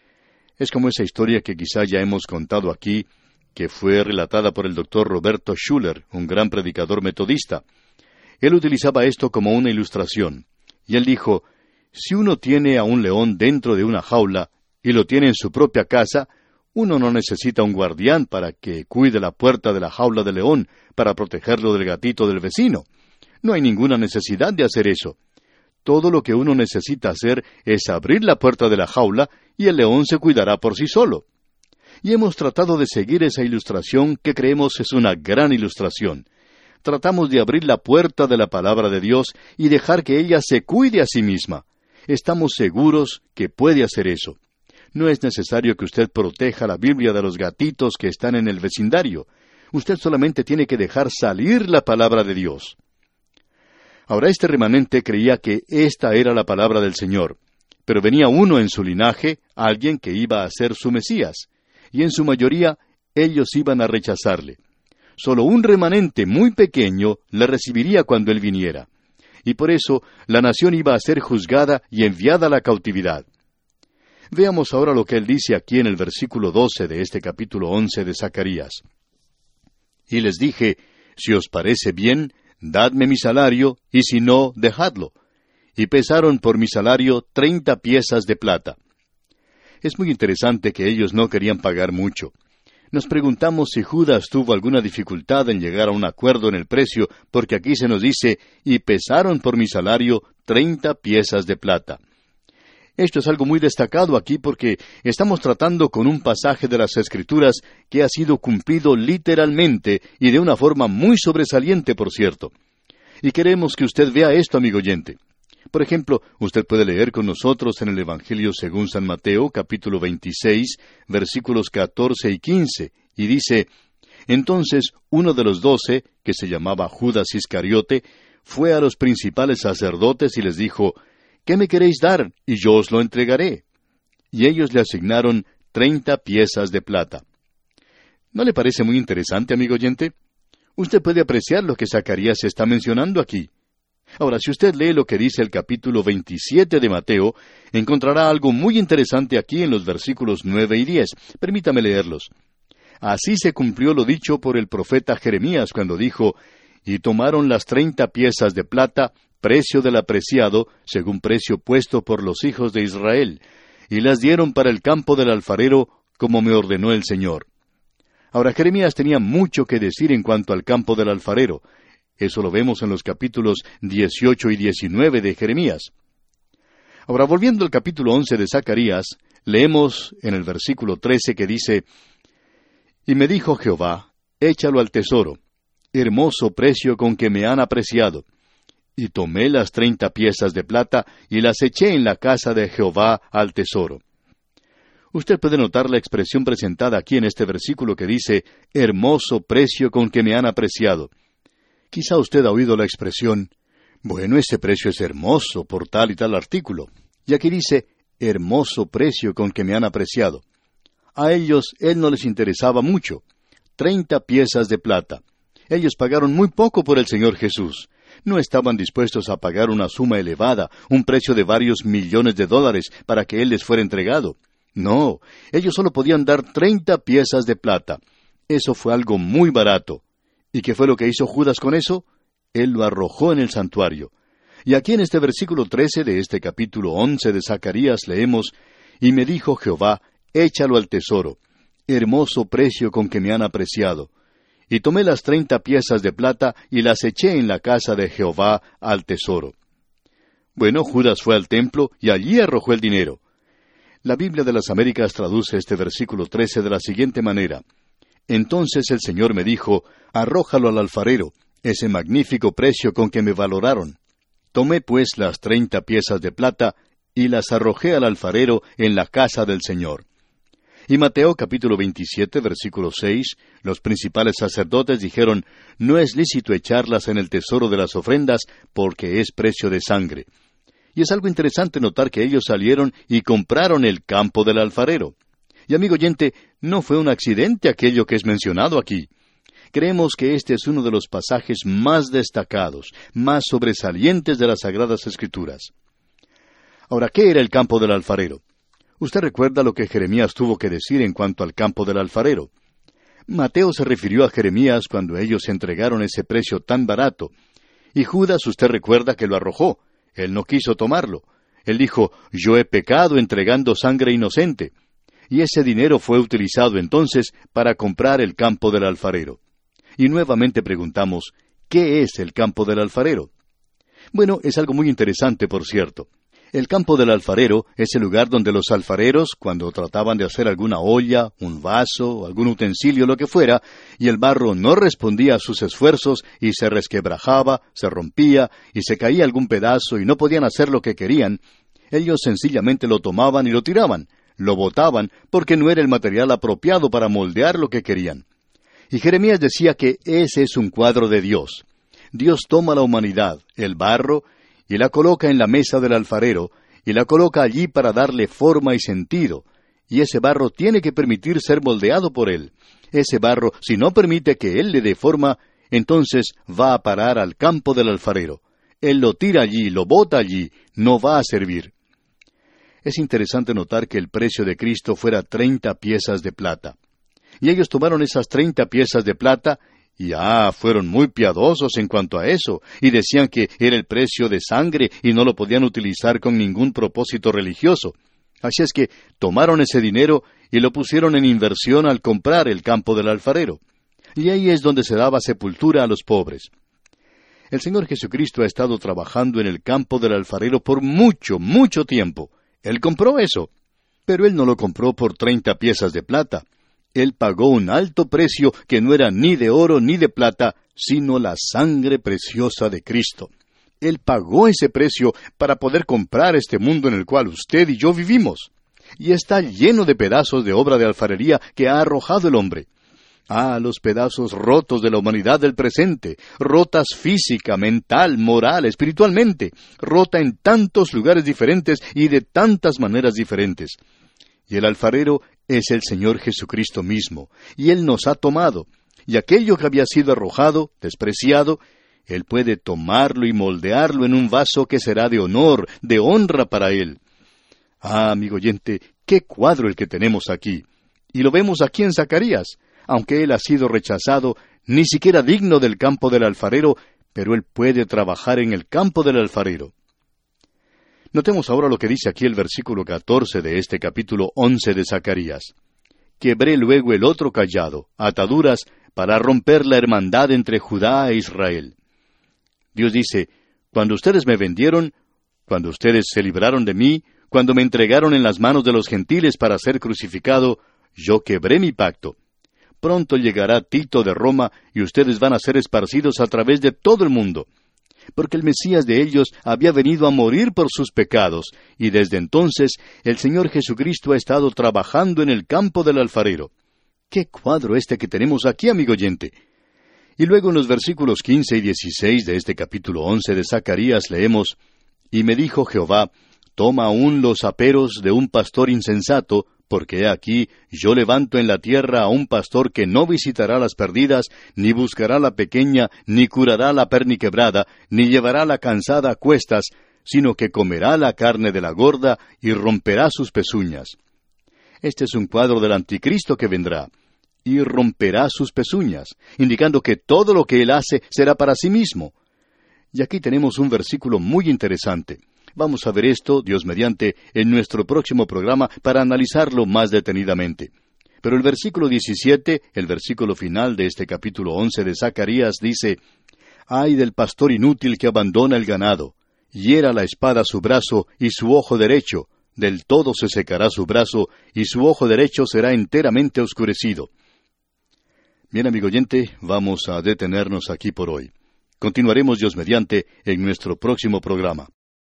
Es como esa historia que quizá ya hemos contado aquí, que fue relatada por el doctor Roberto Schuller, un gran predicador metodista. Él utilizaba esto como una ilustración, y él dijo, si uno tiene a un león dentro de una jaula y lo tiene en su propia casa, uno no necesita un guardián para que cuide la puerta de la jaula del león para protegerlo del gatito del vecino. No hay ninguna necesidad de hacer eso. Todo lo que uno necesita hacer es abrir la puerta de la jaula y el león se cuidará por sí solo. Y hemos tratado de seguir esa ilustración que creemos es una gran ilustración. Tratamos de abrir la puerta de la palabra de Dios y dejar que ella se cuide a sí misma. Estamos seguros que puede hacer eso. No es necesario que usted proteja la Biblia de los gatitos que están en el vecindario. Usted solamente tiene que dejar salir la palabra de Dios. Ahora este remanente creía que esta era la palabra del Señor, pero venía uno en su linaje, alguien que iba a ser su Mesías, y en su mayoría ellos iban a rechazarle. Solo un remanente muy pequeño le recibiría cuando él viniera, y por eso la nación iba a ser juzgada y enviada a la cautividad. Veamos ahora lo que él dice aquí en el versículo doce de este capítulo once de Zacarías. Y les dije, si os parece bien, dadme mi salario, y si no, dejadlo. Y pesaron por mi salario treinta piezas de plata. Es muy interesante que ellos no querían pagar mucho. Nos preguntamos si Judas tuvo alguna dificultad en llegar a un acuerdo en el precio, porque aquí se nos dice, y pesaron por mi salario treinta piezas de plata. Esto es algo muy destacado aquí porque estamos tratando con un pasaje de las Escrituras que ha sido cumplido literalmente y de una forma muy sobresaliente, por cierto. Y queremos que usted vea esto, amigo oyente. Por ejemplo, usted puede leer con nosotros en el Evangelio según San Mateo, capítulo veintiséis, versículos catorce y quince, y dice, entonces uno de los doce, que se llamaba Judas Iscariote, fue a los principales sacerdotes y les dijo, ¿qué me queréis dar? Y yo os lo entregaré. Y ellos le asignaron treinta piezas de plata. ¿No le parece muy interesante, amigo oyente? Usted puede apreciar lo que Zacarías está mencionando aquí. Ahora, si usted lee lo que dice el capítulo veintisiete de Mateo, encontrará algo muy interesante aquí en los versículos nueve y diez. Permítame leerlos. Así se cumplió lo dicho por el profeta Jeremías cuando dijo, y tomaron las treinta piezas de plata, precio del apreciado, según precio puesto por los hijos de Israel, y las dieron para el campo del alfarero, como me ordenó el Señor. Ahora, Jeremías tenía mucho que decir en cuanto al campo del alfarero. Eso lo vemos en los capítulos dieciocho y diecinueve de Jeremías. Ahora, volviendo al capítulo once de Zacarías, leemos en el versículo trece que dice, y me dijo Jehová, échalo al tesoro, hermoso precio con que me han apreciado. Y tomé las treinta piezas de plata y las eché en la casa de Jehová al tesoro. Usted puede notar la expresión presentada aquí en este versículo que dice, hermoso precio con que me han apreciado. Quizá usted ha oído la expresión, bueno, ese precio es hermoso por tal y tal artículo. Y aquí dice, hermoso precio con que me han apreciado. A ellos él no les interesaba mucho. Treinta piezas de plata. Ellos pagaron muy poco por el Señor Jesús. No estaban dispuestos a pagar una suma elevada, un precio de varios millones de dólares para que Él les fuera entregado. No, ellos solo podían dar treinta piezas de plata. Eso fue algo muy barato. ¿Y qué fue lo que hizo Judas con eso? Él lo arrojó en el santuario. Y aquí en este versículo trece de este capítulo once de Zacarías leemos, y me dijo Jehová, échalo al tesoro, hermoso precio con que me han apreciado. Y tomé las treinta piezas de plata y las eché en la casa de Jehová al tesoro. Bueno, Judas fue al templo y allí arrojó el dinero. La Biblia de las Américas traduce este versículo trece de la siguiente manera. Entonces el Señor me dijo, arrójalo al alfarero, ese magnífico precio con que me valoraron. Tomé pues las treinta piezas de plata y las arrojé al alfarero en la casa del Señor. Y Mateo capítulo veintisiete, versículo seis, los principales sacerdotes dijeron, no es lícito echarlas en el tesoro de las ofrendas, porque es precio de sangre. Y es algo interesante notar que ellos salieron y compraron el campo del alfarero. Y amigo oyente, no fue un accidente aquello que es mencionado aquí. Creemos que este es uno de los pasajes más destacados, más sobresalientes de las Sagradas Escrituras. Ahora, ¿qué era el campo del alfarero? Usted recuerda lo que Jeremías tuvo que decir en cuanto al campo del alfarero. Mateo se refirió a Jeremías cuando ellos entregaron ese precio tan barato. Y Judas, usted recuerda que lo arrojó. Él no quiso tomarlo. Él dijo, yo he pecado entregando sangre inocente. Y ese dinero fue utilizado entonces para comprar el campo del alfarero. Y nuevamente preguntamos, ¿qué es el campo del alfarero? Bueno, es algo muy interesante, por cierto. El campo del alfarero es el lugar donde los alfareros, cuando trataban de hacer alguna olla, un vaso, algún utensilio, lo que fuera, y el barro no respondía a sus esfuerzos y se resquebrajaba, se rompía y se caía algún pedazo y no podían hacer lo que querían, ellos sencillamente lo tomaban y lo tiraban, lo botaban porque no era el material apropiado para moldear lo que querían. Y Jeremías decía que ese es un cuadro de Dios. Dios toma la humanidad, el barro, y la coloca en la mesa del alfarero, y la coloca allí para darle forma y sentido. Y ese barro tiene que permitir ser moldeado por Él. Ese barro, si no permite que Él le dé forma, entonces va a parar al campo del alfarero. Él lo tira allí, lo bota allí, no va a servir. Es interesante notar que el precio de Cristo fuera treinta piezas de plata. Y ellos tomaron esas treinta piezas de plata y ah, fueron muy piadosos en cuanto a eso, y decían que era el precio de sangre y no lo podían utilizar con ningún propósito religioso. Así es que tomaron ese dinero y lo pusieron en inversión al comprar el campo del alfarero. Y ahí es donde se daba sepultura a los pobres. El Señor Jesucristo ha estado trabajando en el campo del alfarero por mucho, mucho tiempo. Él compró eso. Pero Él no lo compró por treinta piezas de plata. Él pagó un alto precio que no era ni de oro ni de plata, sino la sangre preciosa de Cristo. Él pagó ese precio para poder comprar este mundo en el cual usted y yo vivimos. Y está lleno de pedazos de obra de alfarería que ha arrojado el hombre. Ah, los pedazos rotos de la humanidad del presente, rotas física, mental, moral, espiritualmente, rota en tantos lugares diferentes y de tantas maneras diferentes. Y el alfarero es el Señor Jesucristo mismo, y Él nos ha tomado, y aquello que había sido arrojado, despreciado, Él puede tomarlo y moldearlo en un vaso que será de honor, de honra para Él. Ah, amigo oyente, qué cuadro el que tenemos aquí. Y lo vemos aquí en Zacarías. Aunque él ha sido rechazado, ni siquiera digno del campo del alfarero, pero él puede trabajar en el campo del alfarero. Notemos ahora lo que dice aquí el versículo catorce de este capítulo once de Zacarías. Quebré luego el otro cayado, ataduras, para romper la hermandad entre Judá e Israel. Dios dice, cuando ustedes me vendieron, cuando ustedes se libraron de mí, cuando me entregaron en las manos de los gentiles para ser crucificado, yo quebré mi pacto. Pronto llegará Tito de Roma y ustedes van a ser esparcidos a través de todo el mundo. Porque el Mesías de ellos había venido a morir por sus pecados, y desde entonces el Señor Jesucristo ha estado trabajando en el campo del alfarero. ¡Qué cuadro este que tenemos aquí, amigo oyente! Y luego en los versículos quince y dieciséis de este capítulo once de Zacarías leemos, Y me dijo Jehová, toma aún los aperos de un pastor insensato, porque he aquí, yo levanto en la tierra a un pastor que no visitará las perdidas, ni buscará la pequeña, ni curará la perniquebrada, ni llevará la cansada a cuestas, sino que comerá la carne de la gorda y romperá sus pezuñas. Este es un cuadro del anticristo que vendrá. Y romperá sus pezuñas, indicando que todo lo que él hace será para sí mismo. Y aquí tenemos un versículo muy interesante. Vamos a ver esto, Dios mediante, en nuestro próximo programa para analizarlo más detenidamente. Pero el versículo diecisiete, el versículo final de este capítulo once de Zacarías, dice, Ay del pastor inútil que abandona el ganado, hiera la espada su brazo y su ojo derecho, del todo se secará su brazo y su ojo derecho será enteramente oscurecido. Bien, amigo oyente, vamos a detenernos aquí por hoy. Continuaremos, Dios mediante, en nuestro próximo programa.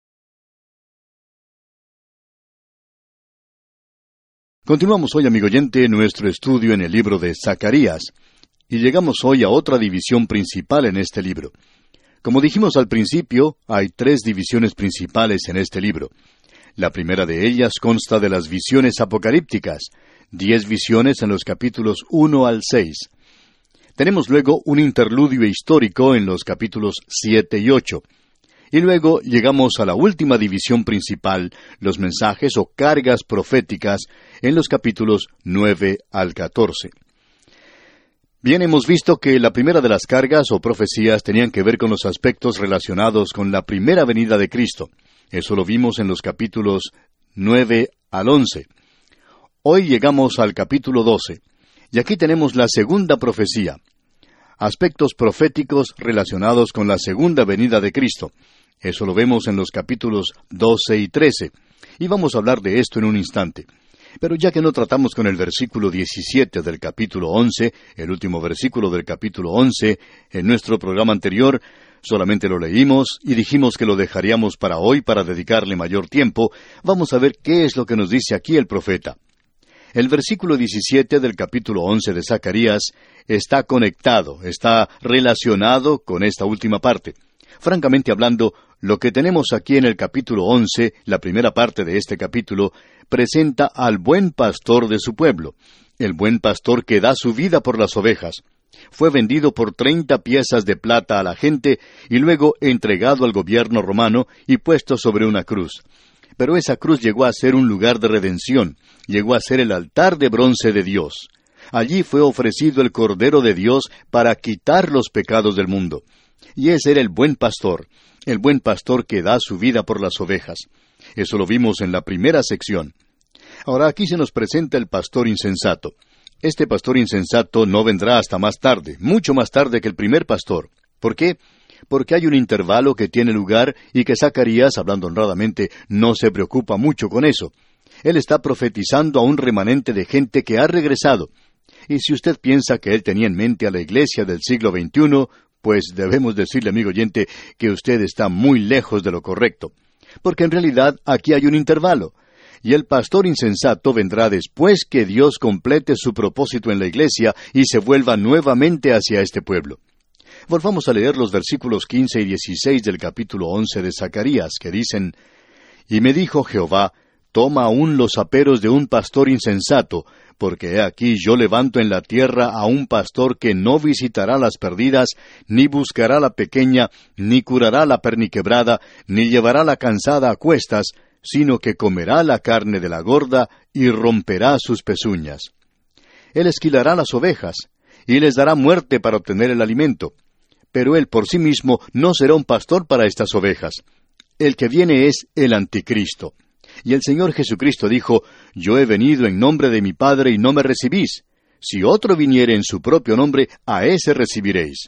Continuamos hoy, amigo oyente, nuestro estudio en el libro de Zacarías, y llegamos hoy a otra división principal en este libro. Como dijimos al principio, hay tres divisiones principales en este libro. La primera de ellas consta de las visiones apocalípticas, diez visiones en los capítulos uno al seis. Tenemos luego un interludio histórico en los capítulos siete y ocho. Y luego llegamos a la última división principal, los mensajes o cargas proféticas, en los capítulos nueve al catorce. Bien, hemos visto que la primera de las cargas o profecías tenían que ver con los aspectos relacionados con la primera venida de Cristo. Eso lo vimos en los capítulos nueve al once. Hoy llegamos al capítulo doce, y aquí tenemos la segunda profecía. Aspectos proféticos relacionados con la segunda venida de Cristo. Eso lo vemos en los capítulos doce y trece, y vamos a hablar de esto en un instante. Pero ya que no tratamos con el versículo diecisiete del capítulo once, el último versículo del capítulo once, en nuestro programa anterior, solamente lo leímos y dijimos que lo dejaríamos para hoy para dedicarle mayor tiempo, vamos a ver qué es lo que nos dice aquí el profeta. El versículo diecisiete del capítulo once de Zacarías está conectado, está relacionado con esta última parte. Francamente hablando, lo que tenemos aquí en el capítulo once, la primera parte de este capítulo, presenta al buen pastor de su pueblo, el buen pastor que da su vida por las ovejas. Fue vendido por treinta piezas de plata a la gente y luego entregado al gobierno romano y puesto sobre una cruz. Pero esa cruz llegó a ser un lugar de redención, llegó a ser el altar de bronce de Dios. Allí fue ofrecido el Cordero de Dios para quitar los pecados del mundo. Y ese era el buen pastor, el buen pastor que da su vida por las ovejas. Eso lo vimos en la primera sección. Ahora aquí se nos presenta el pastor insensato. Este pastor insensato no vendrá hasta más tarde, mucho más tarde que el primer pastor. ¿Por qué? Porque hay un intervalo que tiene lugar y que Zacarías, hablando honradamente, no se preocupa mucho con eso. Él está profetizando a un remanente de gente que ha regresado. Y si usted piensa que él tenía en mente a la iglesia del siglo veintiuno, pues debemos decirle, amigo oyente, que usted está muy lejos de lo correcto. Porque en realidad aquí hay un intervalo. Y el pastor insensato vendrá después que Dios complete su propósito en la iglesia y se vuelva nuevamente hacia este pueblo. Volvamos a leer los versículos quince y dieciséis del capítulo once de Zacarías, que dicen: Y me dijo Jehová, toma aún los aperos de un pastor insensato, porque he aquí yo levanto en la tierra a un pastor que no visitará las perdidas, ni buscará la pequeña, ni curará la perniquebrada, ni llevará la cansada a cuestas, sino que comerá la carne de la gorda y romperá sus pezuñas. Él esquilará las ovejas, y les dará muerte para obtener el alimento. Pero él por sí mismo no será un pastor para estas ovejas. El que viene es el anticristo. Y el Señor Jesucristo dijo: Yo he venido en nombre de mi Padre y no me recibís. Si otro viniere en su propio nombre, a ese recibiréis.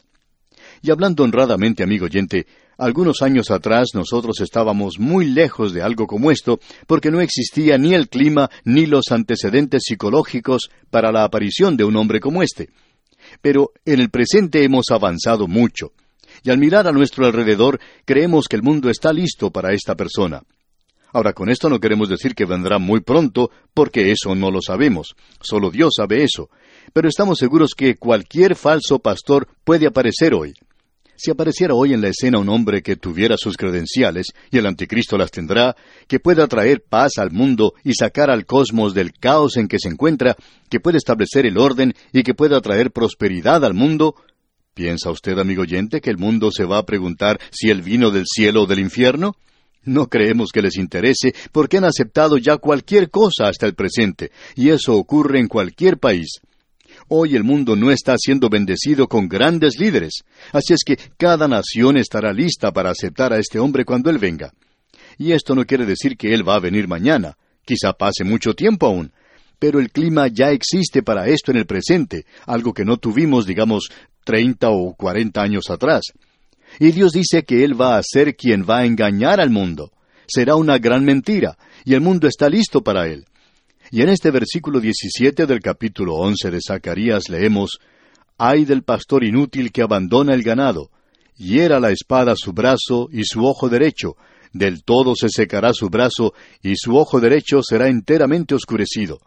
Y hablando honradamente, amigo oyente, algunos años atrás nosotros estábamos muy lejos de algo como esto, porque no existía ni el clima ni los antecedentes psicológicos para la aparición de un hombre como este. Pero en el presente hemos avanzado mucho, y al mirar a nuestro alrededor creemos que el mundo está listo para esta persona. Ahora, con esto no queremos decir que vendrá muy pronto, porque eso no lo sabemos. Solo Dios sabe eso. Pero estamos seguros que cualquier falso pastor puede aparecer hoy. Si apareciera hoy en la escena un hombre que tuviera sus credenciales, y el anticristo las tendrá, que pueda traer paz al mundo y sacar al cosmos del caos en que se encuentra, que pueda establecer el orden y que pueda traer prosperidad al mundo, ¿piensa usted, amigo oyente, que el mundo se va a preguntar si él vino del cielo o del infierno? No creemos que les interese, porque han aceptado ya cualquier cosa hasta el presente, y eso ocurre en cualquier país. Hoy el mundo no está siendo bendecido con grandes líderes, así es que cada nación estará lista para aceptar a este hombre cuando él venga. Y esto no quiere decir que él va a venir mañana, quizá pase mucho tiempo aún, pero el clima ya existe para esto en el presente, algo que no tuvimos, digamos, treinta o cuarenta años atrás. Y Dios dice que Él va a ser quien va a engañar al mundo. Será una gran mentira, y el mundo está listo para Él. Y en este versículo diecisiete del capítulo once de Zacarías leemos: Ay del pastor inútil que abandona el ganado, hiera la espada su brazo y su ojo derecho, del todo se secará su brazo, y su ojo derecho será enteramente oscurecido.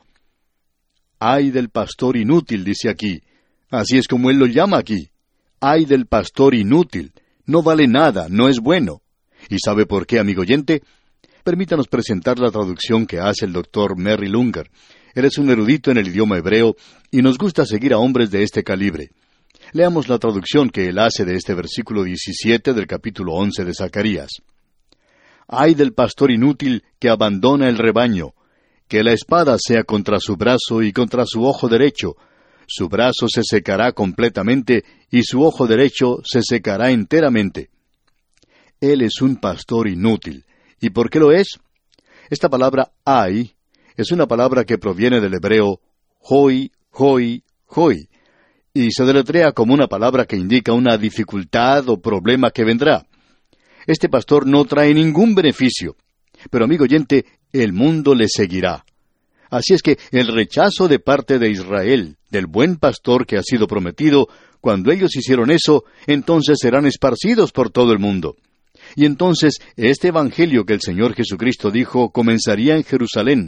Ay del pastor inútil, dice aquí. Así es como Él lo llama aquí. Ay del pastor inútil. No vale nada, no es bueno. ¿Y sabe por qué, amigo oyente? Permítanos presentar la traducción que hace el doctor Merrill Unger. Él es un erudito en el idioma hebreo y nos gusta seguir a hombres de este calibre. Leamos la traducción que él hace de este versículo diecisiete del capítulo once de Zacarías. Ay del pastor inútil que abandona el rebaño, que la espada sea contra su brazo y contra su ojo derecho. Su brazo se secará completamente y su ojo derecho se secará enteramente. Él es un pastor inútil. ¿Y por qué lo es? Esta palabra ay es una palabra que proviene del hebreo hoi, hoi, hoi, y se deletrea como una palabra que indica una dificultad o problema que vendrá. Este pastor no trae ningún beneficio, pero amigo oyente, el mundo le seguirá. Así es que el rechazo de parte de Israel, del buen pastor que ha sido prometido, cuando ellos hicieron eso, entonces serán esparcidos por todo el mundo. Y entonces este evangelio que el Señor Jesucristo dijo comenzaría en Jerusalén,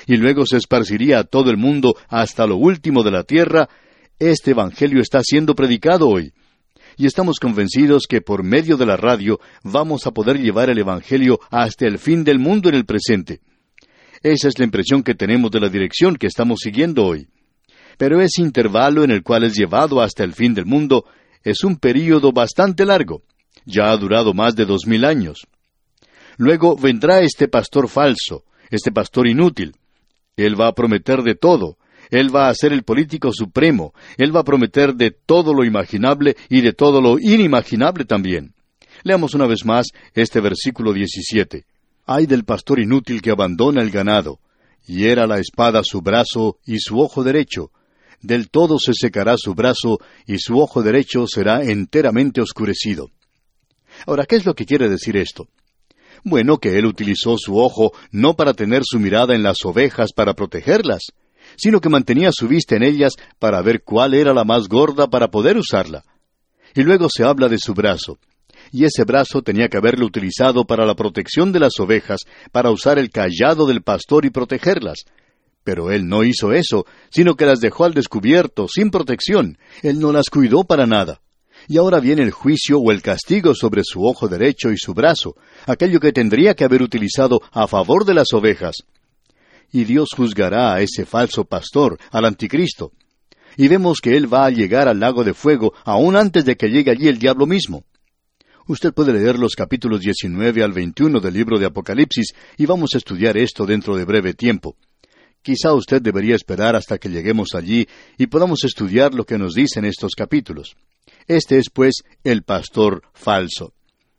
y luego se esparciría a todo el mundo hasta lo último de la tierra, este Evangelio está siendo predicado hoy. Y estamos convencidos que por medio de la radio vamos a poder llevar el Evangelio hasta el fin del mundo en el presente. Esa es la impresión que tenemos de la dirección que estamos siguiendo hoy. Pero ese intervalo en el cual es llevado hasta el fin del mundo es un período bastante largo. Ya ha durado más de dos mil años. Luego vendrá este pastor falso, este pastor inútil. Él va a prometer de todo. Él va a ser el político supremo. Él va a prometer de todo lo imaginable y de todo lo inimaginable también. Leamos una vez más este versículo diecisiete. Ay del pastor inútil que abandona el ganado. Hiera la espada su brazo y su ojo derecho. Del todo se secará su brazo y su ojo derecho será enteramente oscurecido. Ahora, ¿qué es lo que quiere decir esto? Bueno, que él utilizó su ojo no para tener su mirada en las ovejas para protegerlas, sino que mantenía su vista en ellas para ver cuál era la más gorda para poder usarla. Y luego se habla de su brazo. Y ese brazo tenía que haberlo utilizado para la protección de las ovejas, para usar el cayado del pastor y protegerlas. Pero él no hizo eso, sino que las dejó al descubierto, sin protección. Él no las cuidó para nada. Y ahora viene el juicio o el castigo sobre su ojo derecho y su brazo, aquello que tendría que haber utilizado a favor de las ovejas. Y Dios juzgará a ese falso pastor, al anticristo. Y vemos que él va a llegar al lago de fuego aún antes de que llegue allí el diablo mismo. Usted puede leer los capítulos diecinueve al veintiuno del libro de Apocalipsis y vamos a estudiar esto dentro de breve tiempo. Quizá usted debería esperar hasta que lleguemos allí y podamos estudiar lo que nos dicen estos capítulos. Este es, pues, el pastor falso.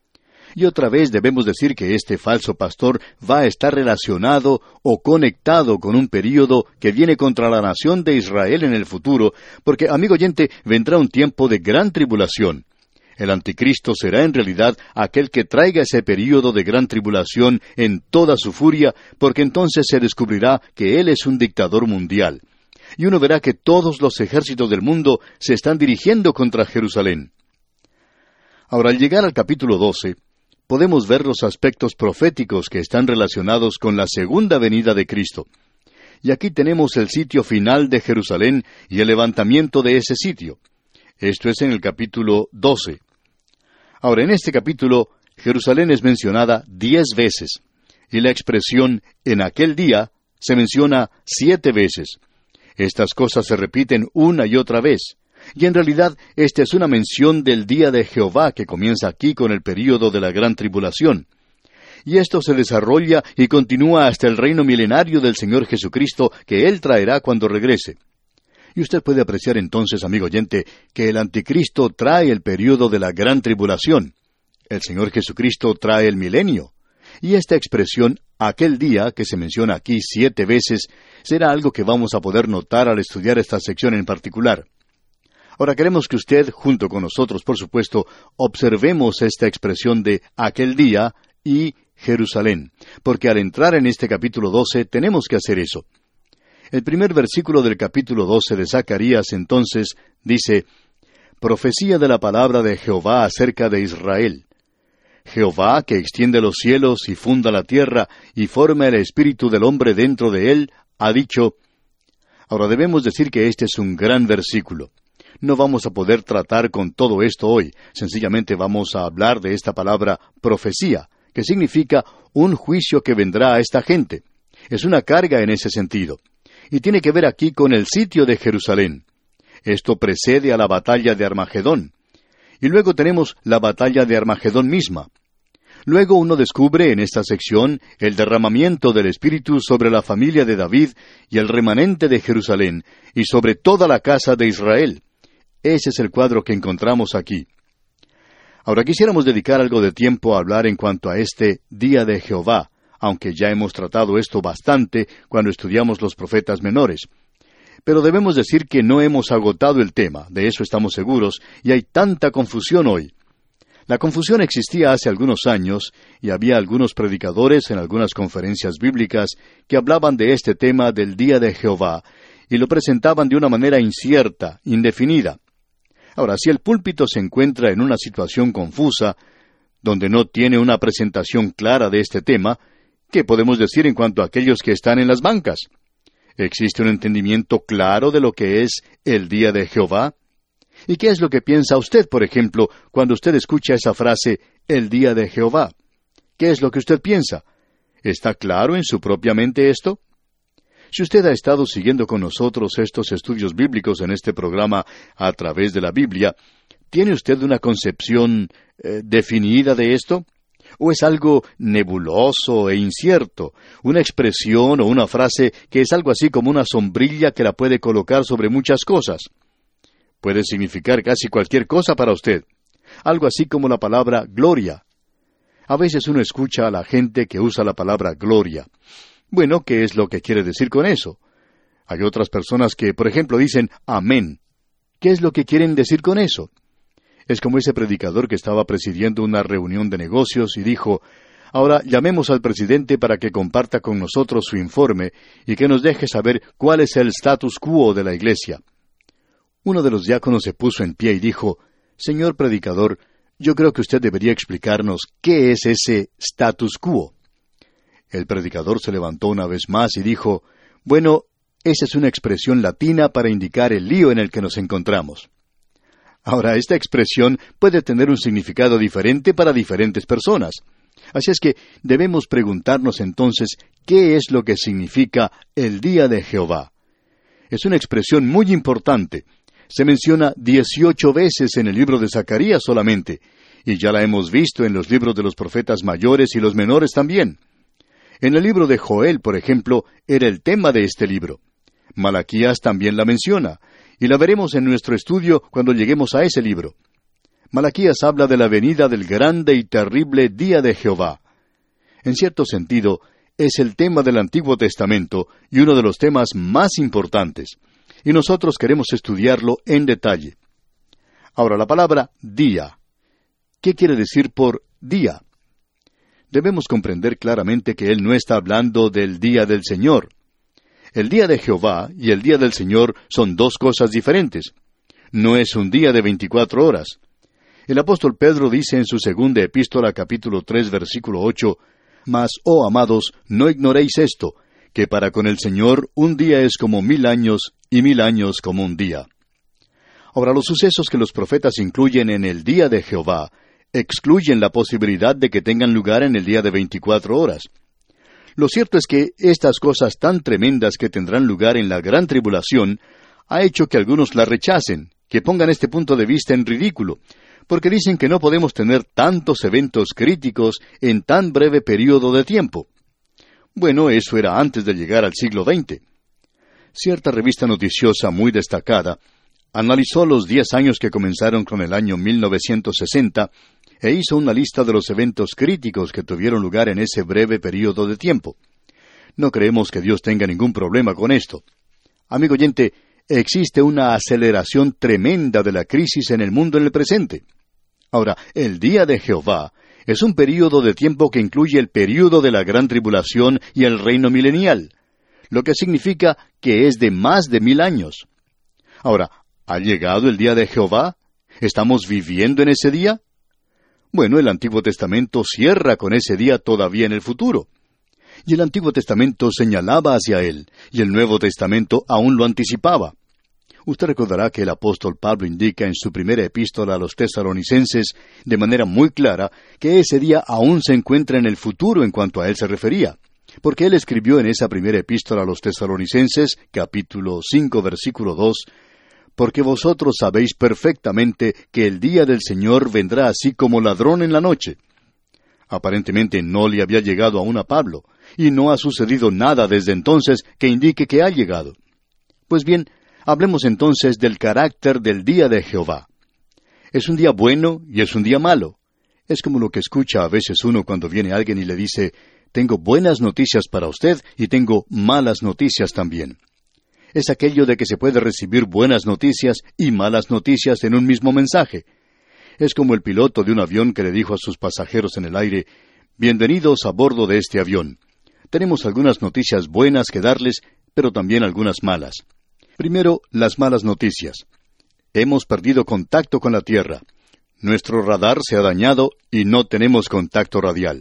Y otra vez debemos decir que este falso pastor va a estar relacionado o conectado con un período que viene contra la nación de Israel en el futuro, porque, amigo oyente, vendrá un tiempo de gran tribulación. El anticristo será en realidad aquel que traiga ese período de gran tribulación en toda su furia, porque entonces se descubrirá que él es un dictador mundial. Y uno verá que todos los ejércitos del mundo se están dirigiendo contra Jerusalén. Ahora, al llegar al capítulo doce, podemos ver los aspectos proféticos que están relacionados con la segunda venida de Cristo. Y aquí tenemos el sitio final de Jerusalén y el levantamiento de ese sitio. Esto es en el capítulo doce. Ahora, en este capítulo, Jerusalén es mencionada diez veces, y la expresión «en aquel día» se menciona siete veces. Estas cosas se repiten una y otra vez. Y en realidad, esta es una mención del día de Jehová que comienza aquí con el período de la gran tribulación. Y esto se desarrolla y continúa hasta el reino milenario del Señor Jesucristo que Él traerá cuando regrese. Y usted puede apreciar entonces, amigo oyente, que el anticristo trae el período de la gran tribulación. El Señor Jesucristo trae el milenio. Y esta expresión, aquel día, que se menciona aquí siete veces, será algo que vamos a poder notar al estudiar esta sección en particular. Ahora queremos que usted, junto con nosotros, por supuesto, observemos esta expresión de aquel día y Jerusalén, porque al entrar en este capítulo doce tenemos que hacer eso. El primer versículo del capítulo doce de Zacarías, entonces, dice, «Profecía de la palabra de Jehová acerca de Israel. Jehová, que extiende los cielos y funda la tierra, y forma el espíritu del hombre dentro de él, ha dicho...» Ahora debemos decir que este es un gran versículo. No vamos a poder tratar con todo esto hoy. Sencillamente vamos a hablar de esta palabra profecía, que significa un juicio que vendrá a esta gente. Es una carga en ese sentido. Y tiene que ver aquí con el sitio de Jerusalén. Esto precede a la batalla de Armagedón. Y luego tenemos la batalla de Armagedón misma. Luego uno descubre en esta sección el derramamiento del Espíritu sobre la familia de David y el remanente de Jerusalén, y sobre toda la casa de Israel. Ese es el cuadro que encontramos aquí. Ahora quisiéramos dedicar algo de tiempo a hablar en cuanto a este Día de Jehová, aunque ya hemos tratado esto bastante cuando estudiamos los profetas menores. Pero debemos decir que no hemos agotado el tema, de eso estamos seguros, y hay tanta confusión hoy. La confusión existía hace algunos años, y había algunos predicadores en algunas conferencias bíblicas que hablaban de este tema del Día de Jehová, y lo presentaban de una manera incierta, indefinida. Ahora, si el púlpito se encuentra en una situación confusa, donde no tiene una presentación clara de este tema, ¿Qué podemos decir en cuanto a aquellos que están en las bancas? ¿Existe un entendimiento claro de lo que es el día de Jehová? ¿Y qué es lo que piensa usted, por ejemplo, cuando usted escucha esa frase, el día de Jehová? ¿Qué es lo que usted piensa? ¿Está claro en su propia mente esto? Si usted ha estado siguiendo con nosotros estos estudios bíblicos en este programa a través de la Biblia, ¿tiene usted una concepción eh, definida de esto? ¿O es algo nebuloso e incierto, una expresión o una frase que es algo así como una sombrilla que la puede colocar sobre muchas cosas? Puede significar casi cualquier cosa para usted, algo así como la palabra gloria. A veces uno escucha a la gente que usa la palabra gloria. Bueno, ¿qué es lo que quiere decir con eso? Hay otras personas que, por ejemplo, dicen amén. ¿Qué es lo que quieren decir con eso? Es como ese predicador que estaba presidiendo una reunión de negocios y dijo, ahora llamemos al presidente para que comparta con nosotros su informe y que nos deje saber cuál es el status quo de la iglesia. Uno de los diáconos se puso en pie y dijo, señor predicador, yo creo que usted debería explicarnos qué es ese status quo. El predicador se levantó una vez más y dijo, bueno, esa es una expresión latina para indicar el lío en el que nos encontramos. Ahora, esta expresión puede tener un significado diferente para diferentes personas. Así es que debemos preguntarnos entonces, ¿qué es lo que significa el día de Jehová? Es una expresión muy importante. Se menciona dieciocho veces en el libro de Zacarías solamente, y ya la hemos visto en los libros de los profetas mayores y los menores también. En el libro de Joel, por ejemplo, era el tema de este libro. Malaquías también la menciona, y la veremos en nuestro estudio cuando lleguemos a ese libro. Malaquías habla de la venida del grande y terrible día de Jehová. En cierto sentido, es el tema del Antiguo Testamento y uno de los temas más importantes, y nosotros queremos estudiarlo en detalle. Ahora, la palabra día. ¿Qué quiere decir por día? Debemos comprender claramente que Él no está hablando del día del Señor. El día de Jehová y el día del Señor son dos cosas diferentes. No es un día de veinticuatro horas. El apóstol Pedro dice en su segunda epístola, capítulo tres, versículo ocho, Mas, oh amados, no ignoréis esto, que para con el Señor un día es como mil años, y mil años como un día. Ahora, los sucesos que los profetas incluyen en el día de Jehová excluyen la posibilidad de que tengan lugar en el día de veinticuatro horas. Lo cierto es que estas cosas tan tremendas que tendrán lugar en la gran tribulación ha hecho que algunos la rechacen, que pongan este punto de vista en ridículo, porque dicen que no podemos tener tantos eventos críticos en tan breve periodo de tiempo. Bueno, eso era antes de llegar al siglo veinte. Cierta revista noticiosa muy destacada analizó los diez años que comenzaron con el año mil novecientos sesenta e hizo una lista de los eventos críticos que tuvieron lugar en ese breve período de tiempo. No creemos que Dios tenga ningún problema con esto. Amigo oyente, existe una aceleración tremenda de la crisis en el mundo en el presente. Ahora, el día de Jehová es un período de tiempo que incluye el período de la gran tribulación y el reino milenial, lo que significa que es de más de mil años. Ahora, ¿ha llegado el día de Jehová? ¿Estamos viviendo en ese día? Bueno, el Antiguo Testamento cierra con ese día todavía en el futuro. Y el Antiguo Testamento señalaba hacia él, y el Nuevo Testamento aún lo anticipaba. Usted recordará que el apóstol Pablo indica en su primera epístola a los tesalonicenses, de manera muy clara, que ese día aún se encuentra en el futuro en cuanto a él se refería. Porque él escribió en esa primera epístola a los tesalonicenses, capítulo cinco, versículo dos, porque vosotros sabéis perfectamente que el día del Señor vendrá así como ladrón en la noche. Aparentemente no le había llegado aún a Pablo, y no ha sucedido nada desde entonces que indique que ha llegado. Pues bien, hablemos entonces del carácter del día de Jehová. Es un día bueno y es un día malo. Es como lo que escucha a veces uno cuando viene alguien y le dice, tengo buenas noticias para usted y tengo malas noticias también. Es aquello de que se puede recibir buenas noticias y malas noticias en un mismo mensaje. Es como el piloto de un avión que le dijo a sus pasajeros en el aire, bienvenidos a bordo de este avión. Tenemos algunas noticias buenas que darles, pero también algunas malas. Primero, las malas noticias. Hemos perdido contacto con la Tierra. Nuestro radar se ha dañado y no tenemos contacto radial.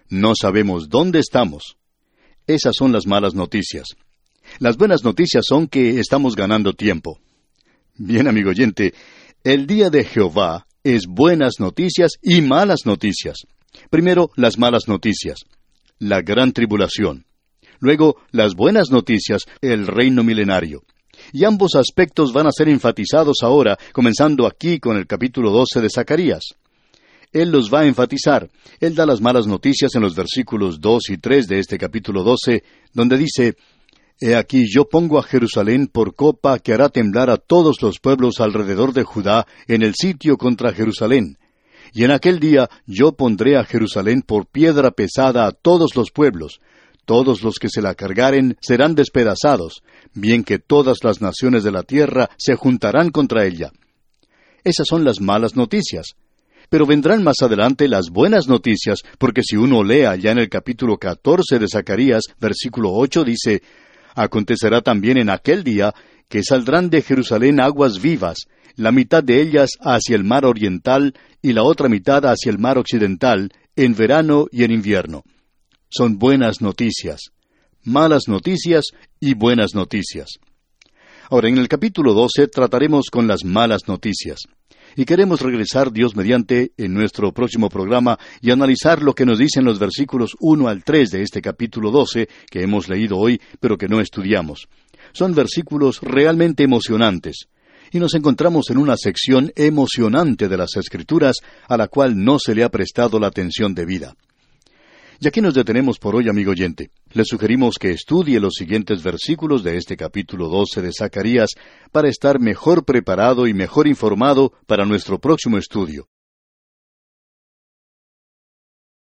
no sabemos dónde estamos. Esas son las malas noticias. Las buenas noticias son que estamos ganando tiempo. Bien, amigo oyente, el día de Jehová es buenas noticias y malas noticias. Primero, las malas noticias, la gran tribulación. Luego, las buenas noticias, el reino milenario. Y ambos aspectos van a ser enfatizados ahora, comenzando aquí con el capítulo doce de Zacarías. Él los va a enfatizar. Él da las malas noticias en los versículos dos y tres de este capítulo doce, donde dice: He aquí yo pongo a Jerusalén por copa que hará temblar a todos los pueblos alrededor de Judá en el sitio contra Jerusalén. Y en aquel día yo pondré a Jerusalén por piedra pesada a todos los pueblos. Todos los que se la cargaren serán despedazados, bien que todas las naciones de la tierra se juntarán contra ella. Esas son las malas noticias. Pero vendrán más adelante las buenas noticias, porque si uno lee allá en el capítulo catorce de Zacarías, versículo ocho, dice: Acontecerá también en aquel día que saldrán de Jerusalén aguas vivas, la mitad de ellas hacia el mar oriental y la otra mitad hacia el mar occidental, en verano y en invierno. Son buenas noticias, malas noticias y buenas noticias. Ahora, en el capítulo doce trataremos con las malas noticias. Y queremos regresar, Dios mediante, en nuestro próximo programa y analizar lo que nos dicen los versículos uno al tres de este capítulo doce, que hemos leído hoy, pero que no estudiamos. Son versículos realmente emocionantes. Y nos encontramos en una sección emocionante de las Escrituras, a la cual no se le ha prestado la atención debida. Y aquí nos detenemos por hoy, amigo oyente. Le sugerimos que estudie los siguientes versículos de este capítulo doce de Zacarías para estar mejor preparado y mejor informado para nuestro próximo estudio.